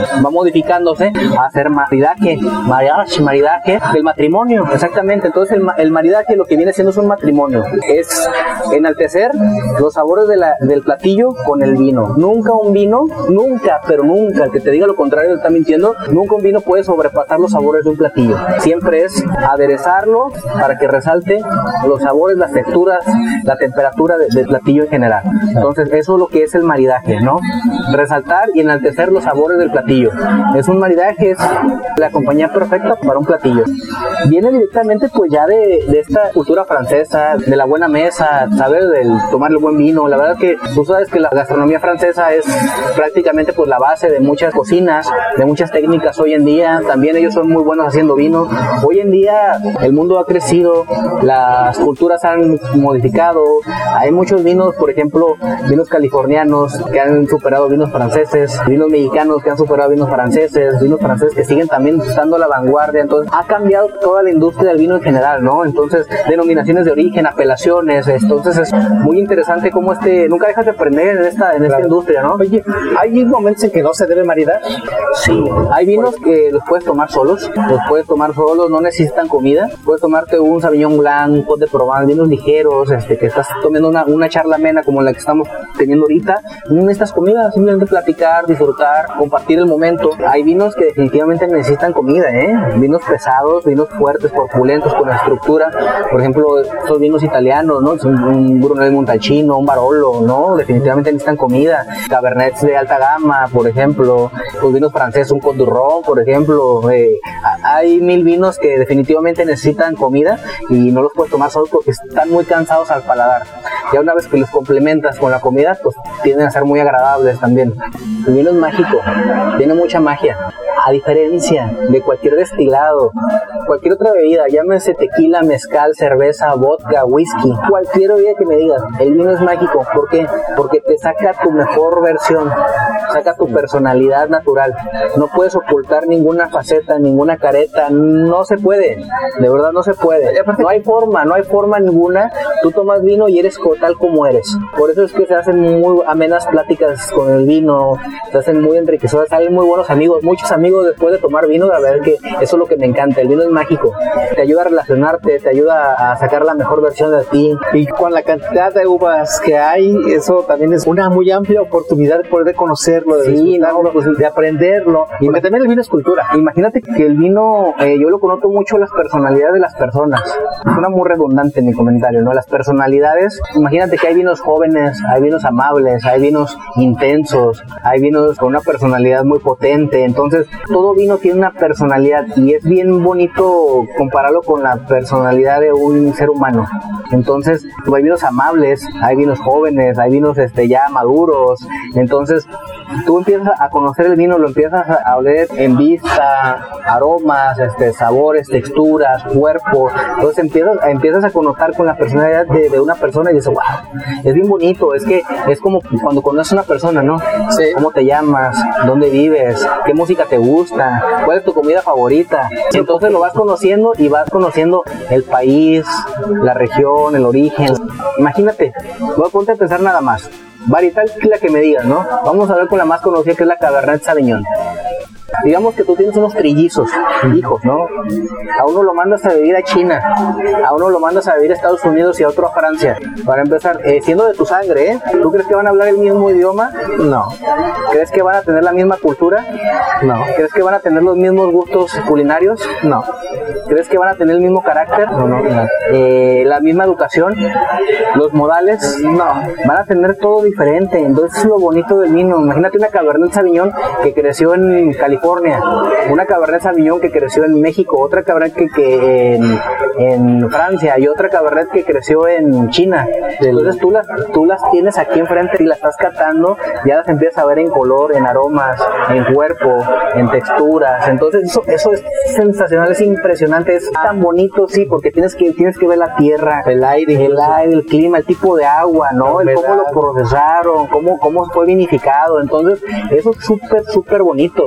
va modificándose a hacer maridaje, mariage, maridaje del matrimonio, exactamente. Entonces el, el maridaje lo que viene siendo es un matrimonio, es enaltecer los sabores de la, del platillo con el vino. Nunca un vino, nunca, pero nunca, el que te diga lo contrario está mintiendo. Nunca un vino puede sobrepasar los sabores de un platillo. Siempre es aderezarlo para que resalte los sabores, las texturas, la temperatura de, del platillo en general. Entonces eso es lo que es el maridaje, ¿no? Resaltar y enaltecer los sabores del platillo. Es un maridaje, es la compañía perfecta para un platillo. Viene directamente pues ya de, de esta cultura francesa, de la buena mesa, saber del tomar el buen vino. La verdad que tú sabes que la gastronomía francesa es prácticamente pues la base de muchas cocinas, de muchas técnicas hoy en día. También ellos son muy buenos haciendo vino. Hoy en día el mundo ha crecido, las culturas han modificado. Hay muchos vinos, por ejemplo, vinos californianos que han superado vinos franceses, vinos mexicanos que han superado vinos franceses, vinos franceses que siguen también estando a la vanguardia. Entonces ha cambiado toda la industria del vino en general, ¿no? Entonces denominaciones de origen, apelaciones. Entonces es muy interesante cómo este nunca dejas de aprender en esta en esta claro. industria, ¿no? Oye, ¿hay momentos en que no se debe maridar? Sí, hay vinos que los puedes tomar solos, los puedes tomar solos, no necesitan comida. Puedes tomarte un Sauvignon Blanc, un Côte de Provence, vinos ligeros, este, que estás tomando una, una charla amena como la que estamos teniendo ahorita. No necesitas comida, simplemente platicar, disfrutar, compartir el momento. Hay vinos que definitivamente necesitan comida, ¿eh? Vinos pesados, vinos fuertes, corpulentos, con estructura. Por ejemplo, estos vinos italianos, ¿no? Un, un Brunello Montalcino, un Barolo, ¿no? Definitivamente necesitan comida. Cabernets de alta gama, por ejemplo. Los vinos franceses, un Côte du Rhône, por ejemplo. Eh, hay mil vinos que definitivamente necesitan comida y no los puedes tomar solos porque están muy cansados al paladar. Ya una vez que los complementas con la comida, pues tienden a ser muy agradables también. El vino es mágico, tiene mucha magia. A diferencia de cualquier destilado, cualquier otra bebida, llámese tequila, mezcal, cerveza, vodka, whisky, cualquier bebida que me digas, el vino es mágico. ¿Por qué? Porque te saca tu mejor versión, saca tu personalidad natural. No puedes ocultar ninguna faceta, ninguna careta, no se puede, de verdad no se puede. No hay forma, no hay forma ninguna. Tú tomas vino y eres tal como eres. Por eso es que se hacen muy amenas pláticas con el vino, se hacen muy enriquecedoras, salen muy buenos amigos, muchos amigos después de tomar vino. La verdad que eso es lo que me encanta, el vino es mágico, te ayuda a relacionarte, te ayuda a sacar la mejor versión de ti. Y con la cantidad de uvas que hay, eso también es una muy amplia oportunidad de poder conocerlo, de sí, no, pues, de aprenderlo, y porque también el vino es cultura. Imagínate que el vino, eh, yo lo conozco mucho las personalidades de las personas. Suena muy redundante en mi comentario, ¿no? Las personalidades, imagínate que hay vinos jóvenes, hay vinos amables, hay vinos intensos, hay vinos con una personalidad muy potente. Entonces todo vino tiene una personalidad y es bien bonito compararlo con la personalidad de un ser humano. Entonces hay vinos amables, hay vinos jóvenes, hay vinos este, ya maduros. Entonces tú empiezas a conocer el vino, lo empiezas a oler en vista, aromas, este, sabores, texturas, cuerpo. Entonces empiezas, empiezas a conectar con la personalidad de, de una persona y dices, wow, es bien bonito. Es que es como cuando conoces a una persona, ¿no? Sí. ¿Cómo te llamas? ¿Dónde vives? ¿Qué música te gusta? ¿Cuál es tu comida favorita? Entonces lo vas conociendo y vas conociendo el país, la región, el origen. Imagínate, voy a ponte a pensar nada más. Varietal es la que me digas, ¿no? Vamos a ver con la más conocida, que es la Cabernet Sauvignon. Digamos que tú tienes unos trillizos, hijos, ¿no? A uno lo mandas a vivir a China, a uno lo mandas a vivir a Estados Unidos y a otro a Francia. Para empezar, eh, siendo de tu sangre, ¿eh? ¿Tú crees que van a hablar el mismo idioma? No. ¿Crees que van a tener la misma cultura? No. ¿Crees que van a tener los mismos gustos culinarios? No. ¿Crees que van a tener el mismo carácter? No, no, no. Eh, ¿La misma educación? ¿Los modales? No. Van a tener todo diferente. Entonces es lo bonito del vino. Imagínate una Cabernet Sauvignon que creció en California, una Cabernet Sauvignon que creció en México, otra Cabernet que, que en, en Francia y otra Cabernet que creció en China. Entonces tú las, tú las tienes aquí enfrente y las estás catando, ya las empiezas a ver en color, en aromas, en cuerpo, en texturas. Entonces eso, eso es sensacional, es impresionante, es tan bonito, sí, porque tienes que, tienes que ver la tierra, el aire, el aire, el clima, el tipo de agua, ¿no? El cómo lo procesaron, cómo, cómo fue vinificado. Entonces eso es súper, súper bonito, súper bonito.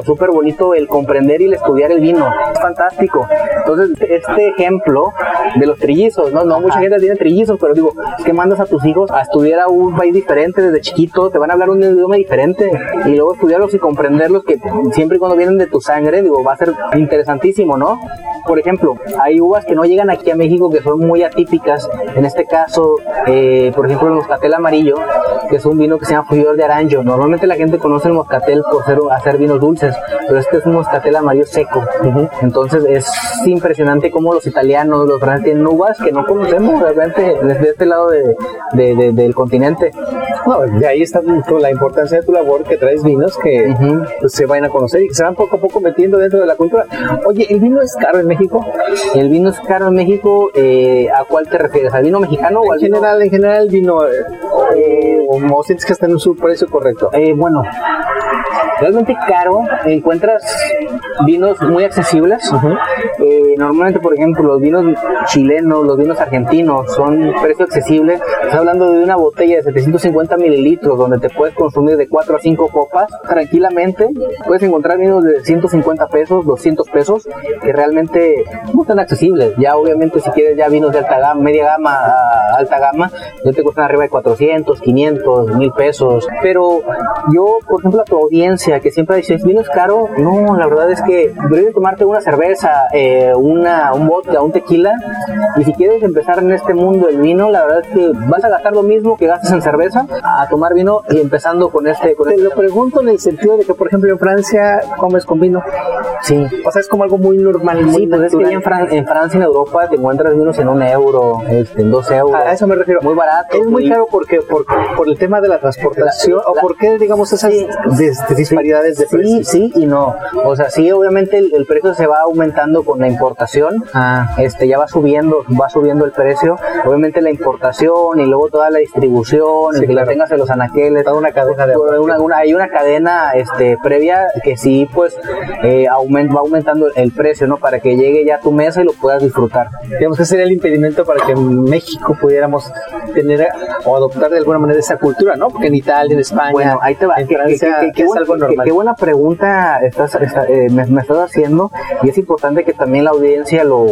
bonito el comprender y el estudiar el vino. Es fantástico. Entonces, este ejemplo de los trillizos, ¿no? No mucha gente tiene trillizos, pero digo, es que mandas a tus hijos a estudiar a un país diferente desde chiquito, te van a hablar un idioma diferente y luego estudiarlos y comprenderlos, que siempre y cuando vienen de tu sangre, digo, va a ser interesantísimo, ¿no? Por ejemplo, hay uvas que no llegan aquí a México que son muy atípicas. En este caso, eh, por ejemplo, el moscatel amarillo, que es un vino que se llama Flor de Aranjo. Normalmente la gente conoce el moscatel por ser, hacer vinos dulces, pero este es un moscatel amarillo seco. Uh-huh. Entonces es impresionante cómo los italianos, los franceses tienen uvas que no conocemos realmente desde este lado de, de, de, del continente. No, de ahí está la importancia de tu labor, que traes vinos que uh-huh. pues, se vayan a conocer y que se van poco a poco metiendo dentro de la cultura. Oye, ¿el vino es caro en México? El vino es caro en México, eh, ¿a cuál te refieres? ¿Al vino mexicano o al en general, vino? En general, el vino, eh, eh, ¿o sientes que está en su precio correcto? Eh, bueno, realmente caro, encuentras vinos muy accesibles. Uh-huh. Eh, normalmente, por ejemplo, los vinos chilenos, los vinos argentinos son precio accesible. Estás hablando de una botella de setecientos cincuenta mililitros donde te puedes consumir de cuatro a cinco copas tranquilamente. Puedes encontrar vinos de ciento cincuenta pesos, doscientos pesos, que realmente no están accesibles. Ya obviamente si quieres ya vinos de alta gama, media gama a alta gama, ya te cuestan arriba de cuatrocientos, quinientos, mil pesos. Pero yo, por ejemplo, a tu audiencia que siempre dice, ¿vino es caro? No, la verdad es que debes tomarte una cerveza, eh, una, un vodka, un tequila, y si quieres empezar en este mundo del vino, la verdad es que vas a gastar lo mismo que gastas en cerveza a tomar vino y empezando con este... Con Te este lo pregunto en el sentido de que, por ejemplo, en Francia comes con vino. Sí. O sea, es como algo muy normal, muy Sí, pues es que en, Fran- en Francia, en Europa, te encuentras vinos en un euro, este, en dos euros. A eso me refiero. Muy barato. Es muy caro porque por, por el tema de la transportación, la, la, o por qué, digamos, esas sí, dis- disparidades de precios. Sí, sí y no. O sea, sí, obviamente el, el precio se va aumentando con la importación. Ah. Este, ya va subiendo, va subiendo el precio. Obviamente la importación y luego toda la distribución, sí, el que claro. la tengas en los anaqueles, toda una cadena de una, una, hay una cadena este previa que sí, pues, eh, aumenta, va aumentando el precio, ¿no? Para que llegue ya a tu mesa y lo puedas disfrutar. Digamos que sería el impedimento para que en México pudiéramos tener o adoptar de alguna manera esa cultura, ¿no? Porque en Italia, en España, bueno, ahí te va. en Francia, que, que, que, que es algo normal. Qué buena pregunta estás, está, eh, me, me estás haciendo, y es importante que también la audiencia lo,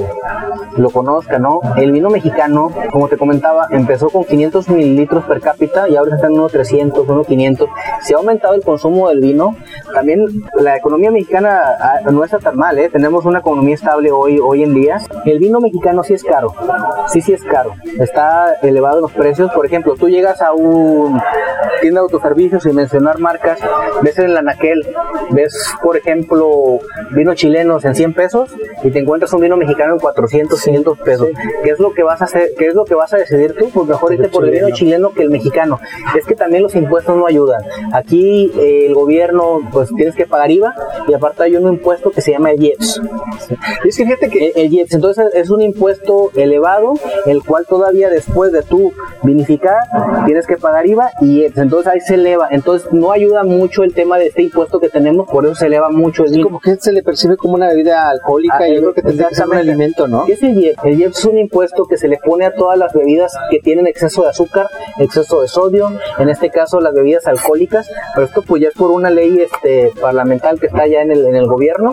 lo conozca, ¿no? El vino mexicano, como te comentaba, empezó con quinientos mililitros per cápita y ahora está en unos trescientos, unos quinientos. Se ha aumentado el consumo del vino. También la economía mexicana no está tan mal, ¿eh? Tenemos una economía estable hoy, hoy en día. El vino mexicano sí es caro, sí, sí es caro. Está elevado en los precios. Por ejemplo, tú llegas a un tienda de autoservicios, sin mencionar marcas, ves en el anaquel, ves, por ejemplo, vinos chilenos en cien pesos y te encuentras un vino mexicano en cuatrocientos, quinientos pesos. Sí. ¿Qué es lo que vas a hacer? ¿Qué es lo que vas a decidir tú? Pues mejor irte por el vino chileno que el mexicano. Es que también los impuestos no ayudan. Aquí eh, el gobierno, pues tienes que pagar I V A y aparte hay un impuesto que se llama el I E P S. Sí. Es que fíjate que el, el I E P S, entonces es un impuesto elevado, el cual todavía después de tú vinificar tienes que pagar I V A y I E P S. Entonces ahí se eleva. Entonces no ayuda mucho el tema de este impuesto que tenemos, por eso se eleva mucho el vino. Es como que se le percibe como una bebida alcohólica. Ah, y yo creo que tendría que ser un alimento, ¿no? ¿Qué es el I E P S? El I E P S es un impuesto que se le pone a todas las bebidas que tienen exceso de azúcar, exceso de sodio, en este caso las bebidas alcohólicas, pero esto pues ya es por una ley este parlamentar que está ya en el, en el gobierno,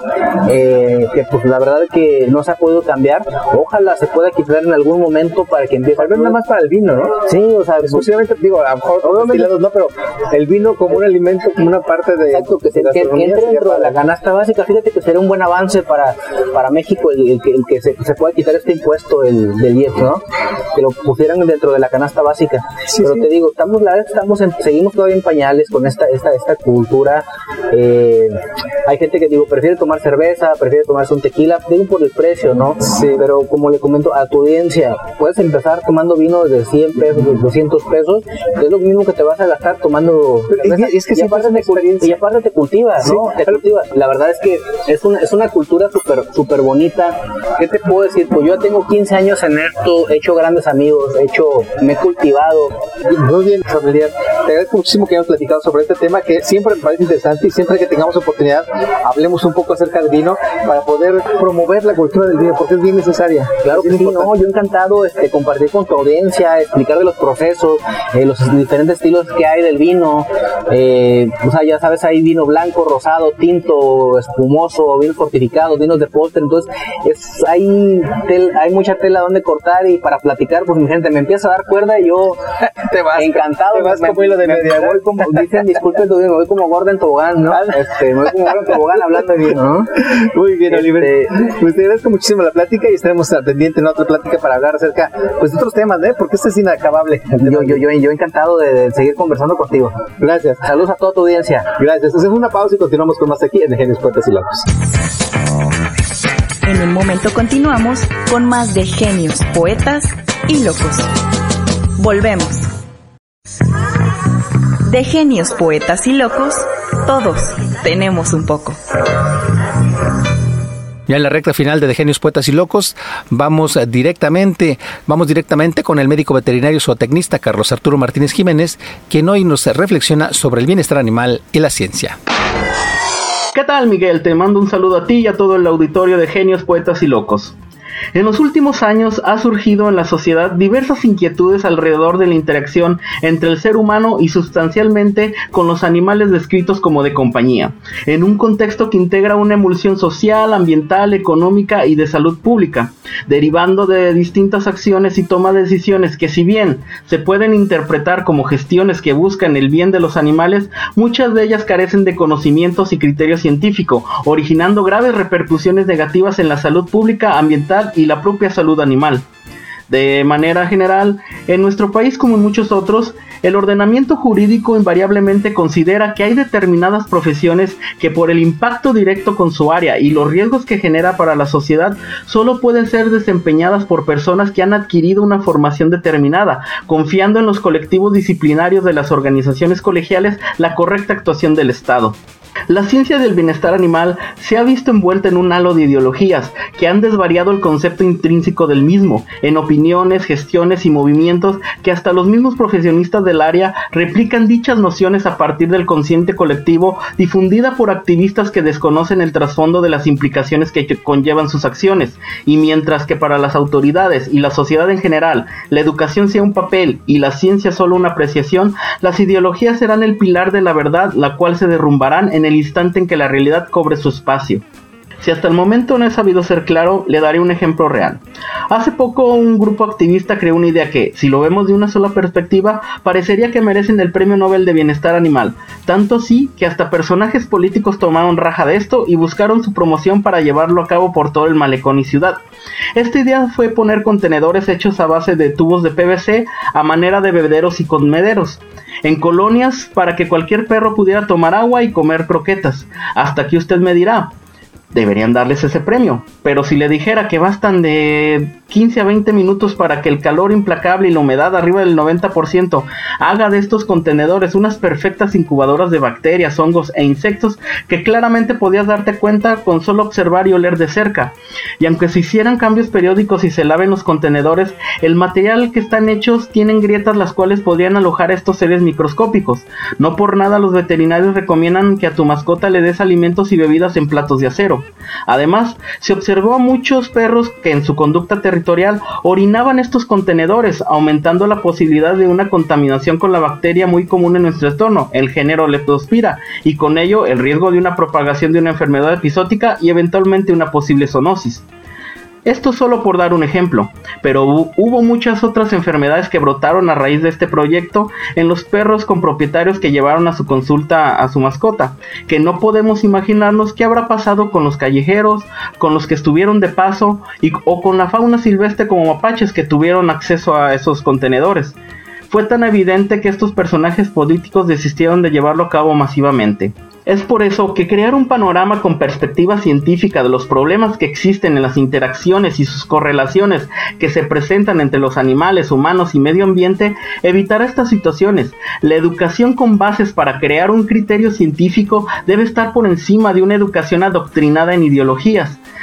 eh, que pues la verdad es que no se ha podido cambiar. Ojalá se pueda quitar en algún momento para que empiece. Tal vez nada más para el vino, ¿no? Sí, o sea, exclusivamente, digo, a lo mejor obviamente no, pero el vino como un alimento, como una parte de... Exacto, que, se, que, que entre dentro de la canasta básica. Fíjate que sería un buen avance para, para México el, el, el, el que se, se pueda quitar este impuesto el, del I E P S, ¿no? Que lo pusieran dentro de la canasta básica. Sí, pero sí. Te digo, estamos, la verdad, estamos en, seguimos todavía en pañales con esta, esta, esta cultura. Eh, hay gente que digo, prefiere tomar cerveza, prefiere tomarse un tequila, digo por el precio, ¿no? Sí. Pero como le comento a tu audiencia, puedes empezar tomando vino de cien pesos, de doscientos pesos, que es lo mismo que te vas a gastar tomando cerveza. Es que y, aparte te, y aparte te cultivas, ¿no? Sí, te cultivas. La verdad es que es una, es una cultura súper super bonita. poeta, ¿qué te puedo decir? Pues yo tengo quince años en esto, he hecho grandes amigos, he hecho, me he cultivado. Muy bien, familiar. Te agradezco muchísimo que hayamos platicado sobre este tema que siempre me parece interesante y siempre que tengamos oportunidad hablemos un poco acerca del vino para poder promover la cultura del vino porque es bien necesaria. Claro que sí, no, yo encantado este, compartir con tu audiencia, explicar de los procesos, eh, los diferentes estilos que hay del vino. Eh, o sea, ya sabes, hay vino blanco, rosado, tinto, espumoso, vinos fortificados, vinos de postre. Entonces, es, hay, tel, hay mucha tela donde cortar y para platicar, pues mi gente me empieza a dar cuerda y yo te vas, encantado. Te vas me, como hilo de me, media. Me voy como, dicen, disculpen, me voy como gorda en tobogán, ¿no? Este, me voy como gorda en tobogán hablando de vino, ¿no? Muy bien, este, Oliver. Pues te agradezco muchísimo la plática y estaremos al pendiente en otra plática para hablar acerca pues, de otros temas, ¿eh? Porque este es inacabable. Yo, yo, yo, yo encantado de, de seguir conversando contigo. Gracias. Saludos a toda tu audiencia. Gracias. Hacemos una pausa y continuamos con más aquí en Genios, Poetas y Locos. En un momento continuamos con más de Genios, Poetas y Locos. Volvemos. De Genios, Poetas y Locos, todos tenemos un poco. Ya en la recta final de De Genios, Poetas y Locos, vamos directamente, vamos directamente con el médico veterinario zootecnista Carlos Arturo Martínez Jiménez, quien hoy nos reflexiona sobre el bienestar animal y la ciencia. ¿Qué tal, Miguel? Te mando un saludo a ti y a todo el auditorio de Genios, Poetas y Locos. En los últimos años ha surgido en la sociedad diversas inquietudes alrededor de la interacción entre el ser humano y sustancialmente con los animales descritos como de compañía, en un contexto que integra una emulsión social, ambiental, económica y de salud pública, derivando de distintas acciones y toma de decisiones que, si bien se pueden interpretar como gestiones que buscan el bien de los animales, muchas de ellas carecen de conocimientos y criterio científico, originando graves repercusiones negativas en la salud pública, ambiental y la propia salud animal. De manera general, en nuestro país como en muchos otros, el ordenamiento jurídico invariablemente considera que hay determinadas profesiones que por el impacto directo con su área y los riesgos que genera para la sociedad solo pueden ser desempeñadas por personas que han adquirido una formación determinada, confiando en los colectivos disciplinarios de las organizaciones colegiales la correcta actuación del Estado. La ciencia del bienestar animal se ha visto envuelta en un halo de ideologías que han desvariado el concepto intrínseco del mismo, en opiniones, gestiones y movimientos que hasta los mismos profesionistas del área replican dichas nociones a partir del consciente colectivo difundida por activistas que desconocen el trasfondo de las implicaciones que conllevan sus acciones, y mientras que para las autoridades y la sociedad en general la educación sea un papel y la ciencia solo una apreciación, las ideologías serán el pilar de la verdad, la cual se derrumbarán en el instante en que la realidad cobre su espacio. Si hasta el momento no he sabido ser claro, le daré un ejemplo real. Hace poco un grupo activista creó una idea que, si lo vemos de una sola perspectiva, parecería que merecen el Premio Nobel de Bienestar Animal, tanto así que hasta personajes políticos tomaron raja de esto y buscaron su promoción para llevarlo a cabo por todo el malecón y ciudad. Esta idea fue poner contenedores hechos a base de tubos de P V C a manera de bebederos y comederos en colonias para que cualquier perro pudiera tomar agua y comer croquetas. Hasta aquí usted me dirá, deberían darles ese premio, pero si le dijera que bastan de quince a veinte minutos para que el calor implacable y la humedad arriba del noventa por ciento haga de estos contenedores unas perfectas incubadoras de bacterias, hongos e insectos que claramente podías darte cuenta con solo observar y oler de cerca. Y aunque se hicieran cambios periódicos y se laven los contenedores, el material que están hechos tienen grietas las cuales podrían alojar estos seres microscópicos. No por nada los veterinarios recomiendan que a tu mascota le des alimentos y bebidas en platos de acero. Además, se observó a muchos perros que en su conducta territorial orinaban estos contenedores, aumentando la posibilidad de una contaminación con la bacteria muy común en nuestro entorno, el género Leptospira, y con ello el riesgo de una propagación de una enfermedad episótica y eventualmente una posible zoonosis. Esto solo por dar un ejemplo, pero hubo muchas otras enfermedades que brotaron a raíz de este proyecto en los perros con propietarios que llevaron a su consulta a su mascota, que no podemos imaginarnos qué habrá pasado con los callejeros, con los que estuvieron de paso y, o con la fauna silvestre como mapaches que tuvieron acceso a esos contenedores. Fue tan evidente que estos personajes políticos desistieron de llevarlo a cabo masivamente. Es por eso que crear un panorama con perspectiva científica de los problemas que existen en las interacciones y sus correlaciones que se presentan entre los animales, humanos y medio ambiente evitará estas situaciones. La educación con bases para crear un criterio científico debe estar por encima de una educación adoctrinada en ideologías.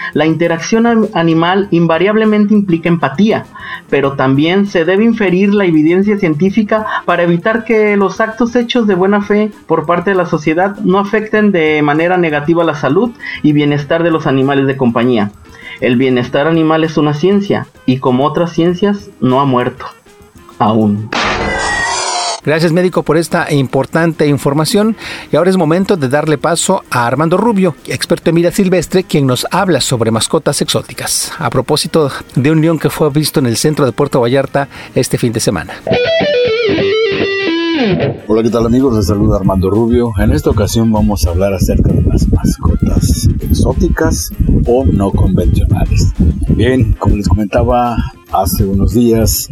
La interacción animal invariablemente implica empatía, pero también se debe inferir la evidencia científica para evitar que los actos hechos de buena fe por parte de la sociedad no afecten de manera negativa la salud y bienestar de los animales de compañía. El bienestar animal es una ciencia y, como otras ciencias, no ha muerto. Aún. Gracias, médico, por esta importante información. Y ahora es momento de darle paso a Armando Rubio, experto en vida silvestre, quien nos habla sobre mascotas exóticas, a propósito de un león que fue visto en el centro de Puerto Vallarta este fin de semana. Hola, ¿qué tal, amigos? Les saluda Armando Rubio. En esta ocasión vamos a hablar acerca de las mascotas exóticas o no convencionales. Bien, como les comentaba hace unos días,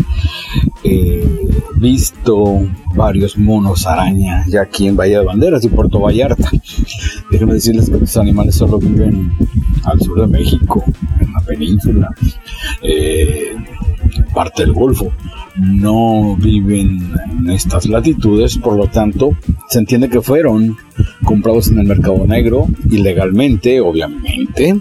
he visto varios monos araña ya aquí en Bahía de Banderas y Puerto Vallarta. Déjenme decirles que estos animales solo viven al sur de México, en la península, eh, parte del Golfo. No viven en estas latitudes, por lo tanto se entiende que fueron comprados en el mercado negro ilegalmente, obviamente.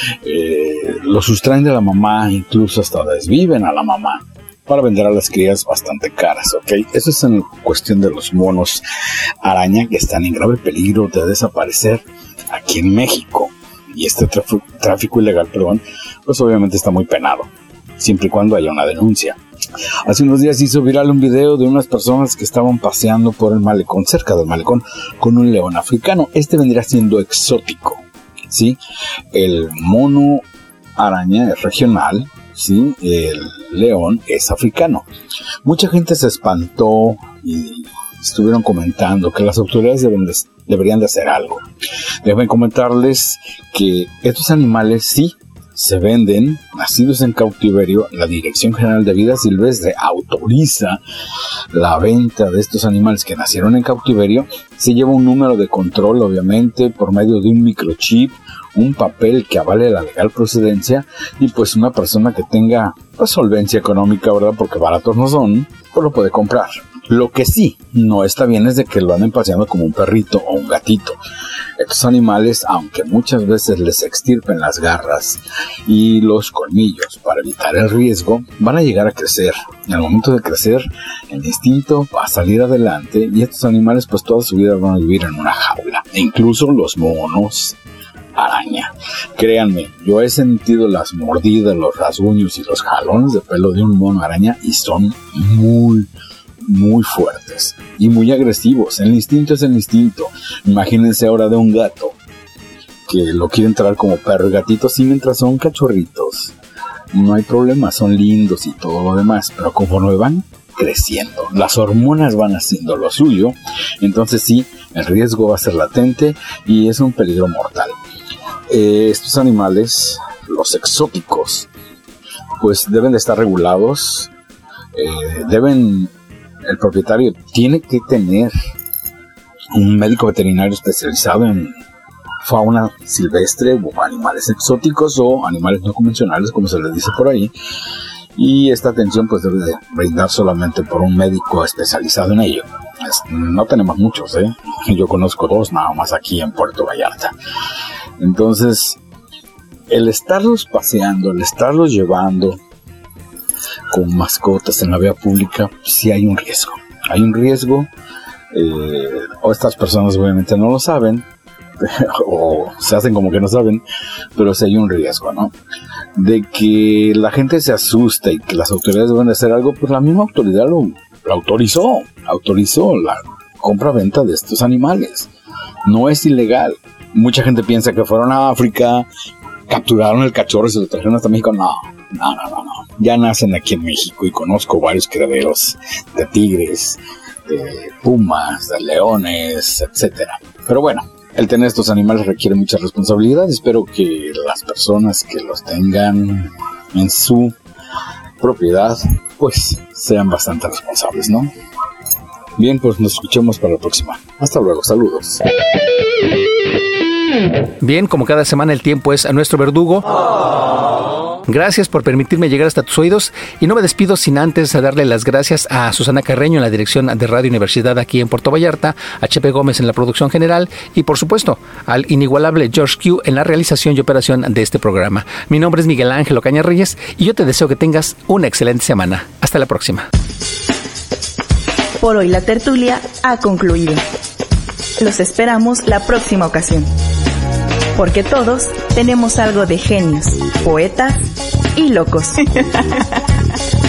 Eh, los sustraen de la mamá, incluso hasta desviven a la mamá para vender a las crías bastante caras, ¿ok? Eso es en cuestión de los monos araña, que están en grave peligro de desaparecer aquí en México. Y este tráfico, tráfico ilegal, perdón, pues obviamente está muy penado, siempre y cuando haya una denuncia. Hace unos días hizo viral un video de unas personas que estaban paseando por el malecón, cerca del malecón, con un león africano. Este vendría siendo exótico, ¿sí? El mono araña es regional, ¿sí? El león es africano. Mucha gente se espantó y estuvieron comentando que las autoridades deben de, deberían de hacer algo. Deben comentarles que estos animales sí se venden, nacidos en cautiverio. La Dirección General de Vida Silvestre autoriza la venta de estos animales que nacieron en cautiverio. Se lleva un número de control, obviamente, por medio de un microchip, un papel que avale la legal procedencia, y pues una persona que tenga pues solvencia económica, ¿verdad? Porque baratos no son, pues lo puede comprar. Lo que sí no está bien es de que lo anden paseando como un perrito o un gatito. Estos animales, aunque muchas veces les extirpen las garras y los colmillos para evitar el riesgo, van a llegar a crecer. En el momento de crecer, el instinto va a salir adelante, y estos animales pues toda su vida van a vivir en una jaula. E incluso los monos araña. Créanme, yo he sentido las mordidas, los rasguños y los jalones de pelo de un mono araña, y son muy muy fuertes y muy agresivos. El instinto es el instinto. Imagínense ahora de un gato que lo quiere entrar como perro y gatito, sí, mientras son cachorritos no hay problema, son lindos y todo lo demás, pero conforme van creciendo, las hormonas van haciendo lo suyo, entonces sí, el riesgo va a ser latente y es un peligro mortal. Eh, estos animales, los exóticos, pues deben de estar regulados, eh, deben el propietario tiene que tener un médico veterinario especializado en fauna silvestre o animales exóticos o animales no convencionales, como se les dice por ahí. Y esta atención pues debe de brindar solamente por un médico especializado en ello. Es, no tenemos muchos, ¿eh? Yo conozco dos nada más aquí en Puerto Vallarta. Entonces, el estarlos paseando, el estarlos llevando con mascotas en la vía pública, sí hay un riesgo. Hay un riesgo, eh, o estas personas obviamente no lo saben, o se hacen como que no saben, pero sí hay un riesgo, ¿no? De que la gente se asuste y que las autoridades deben de hacer algo, pues la misma autoridad lo, lo autorizó, autorizó la compra-venta de estos animales. No es ilegal. Mucha gente piensa que fueron a África, capturaron el cachorro y se lo trajeron hasta México. No, no, no, no, no. Ya nacen aquí en México y conozco varios criaderos de tigres, de pumas, de leones, etcétera. Pero bueno, el tener estos animales requiere mucha responsabilidad. Espero que las personas que los tengan en su propiedad, pues sean bastante responsables, ¿no? Bien, pues nos escuchamos para la próxima. Hasta luego, saludos. Bien, como cada semana el tiempo es a nuestro verdugo. Gracias por permitirme llegar hasta tus oídos y no me despido sin antes darle las gracias a Susana Carreño en la dirección de Radio Universidad aquí en Puerto Vallarta, a Chepe Gómez en la producción general y por supuesto al inigualable George Q en la realización y operación de este programa. Mi nombre es Miguel Ángel Ocaña Reyes y yo te deseo que tengas una excelente semana. Hasta la próxima. Por hoy la tertulia ha concluido. Los esperamos la próxima ocasión. Porque todos tenemos algo de genios, poetas y locos.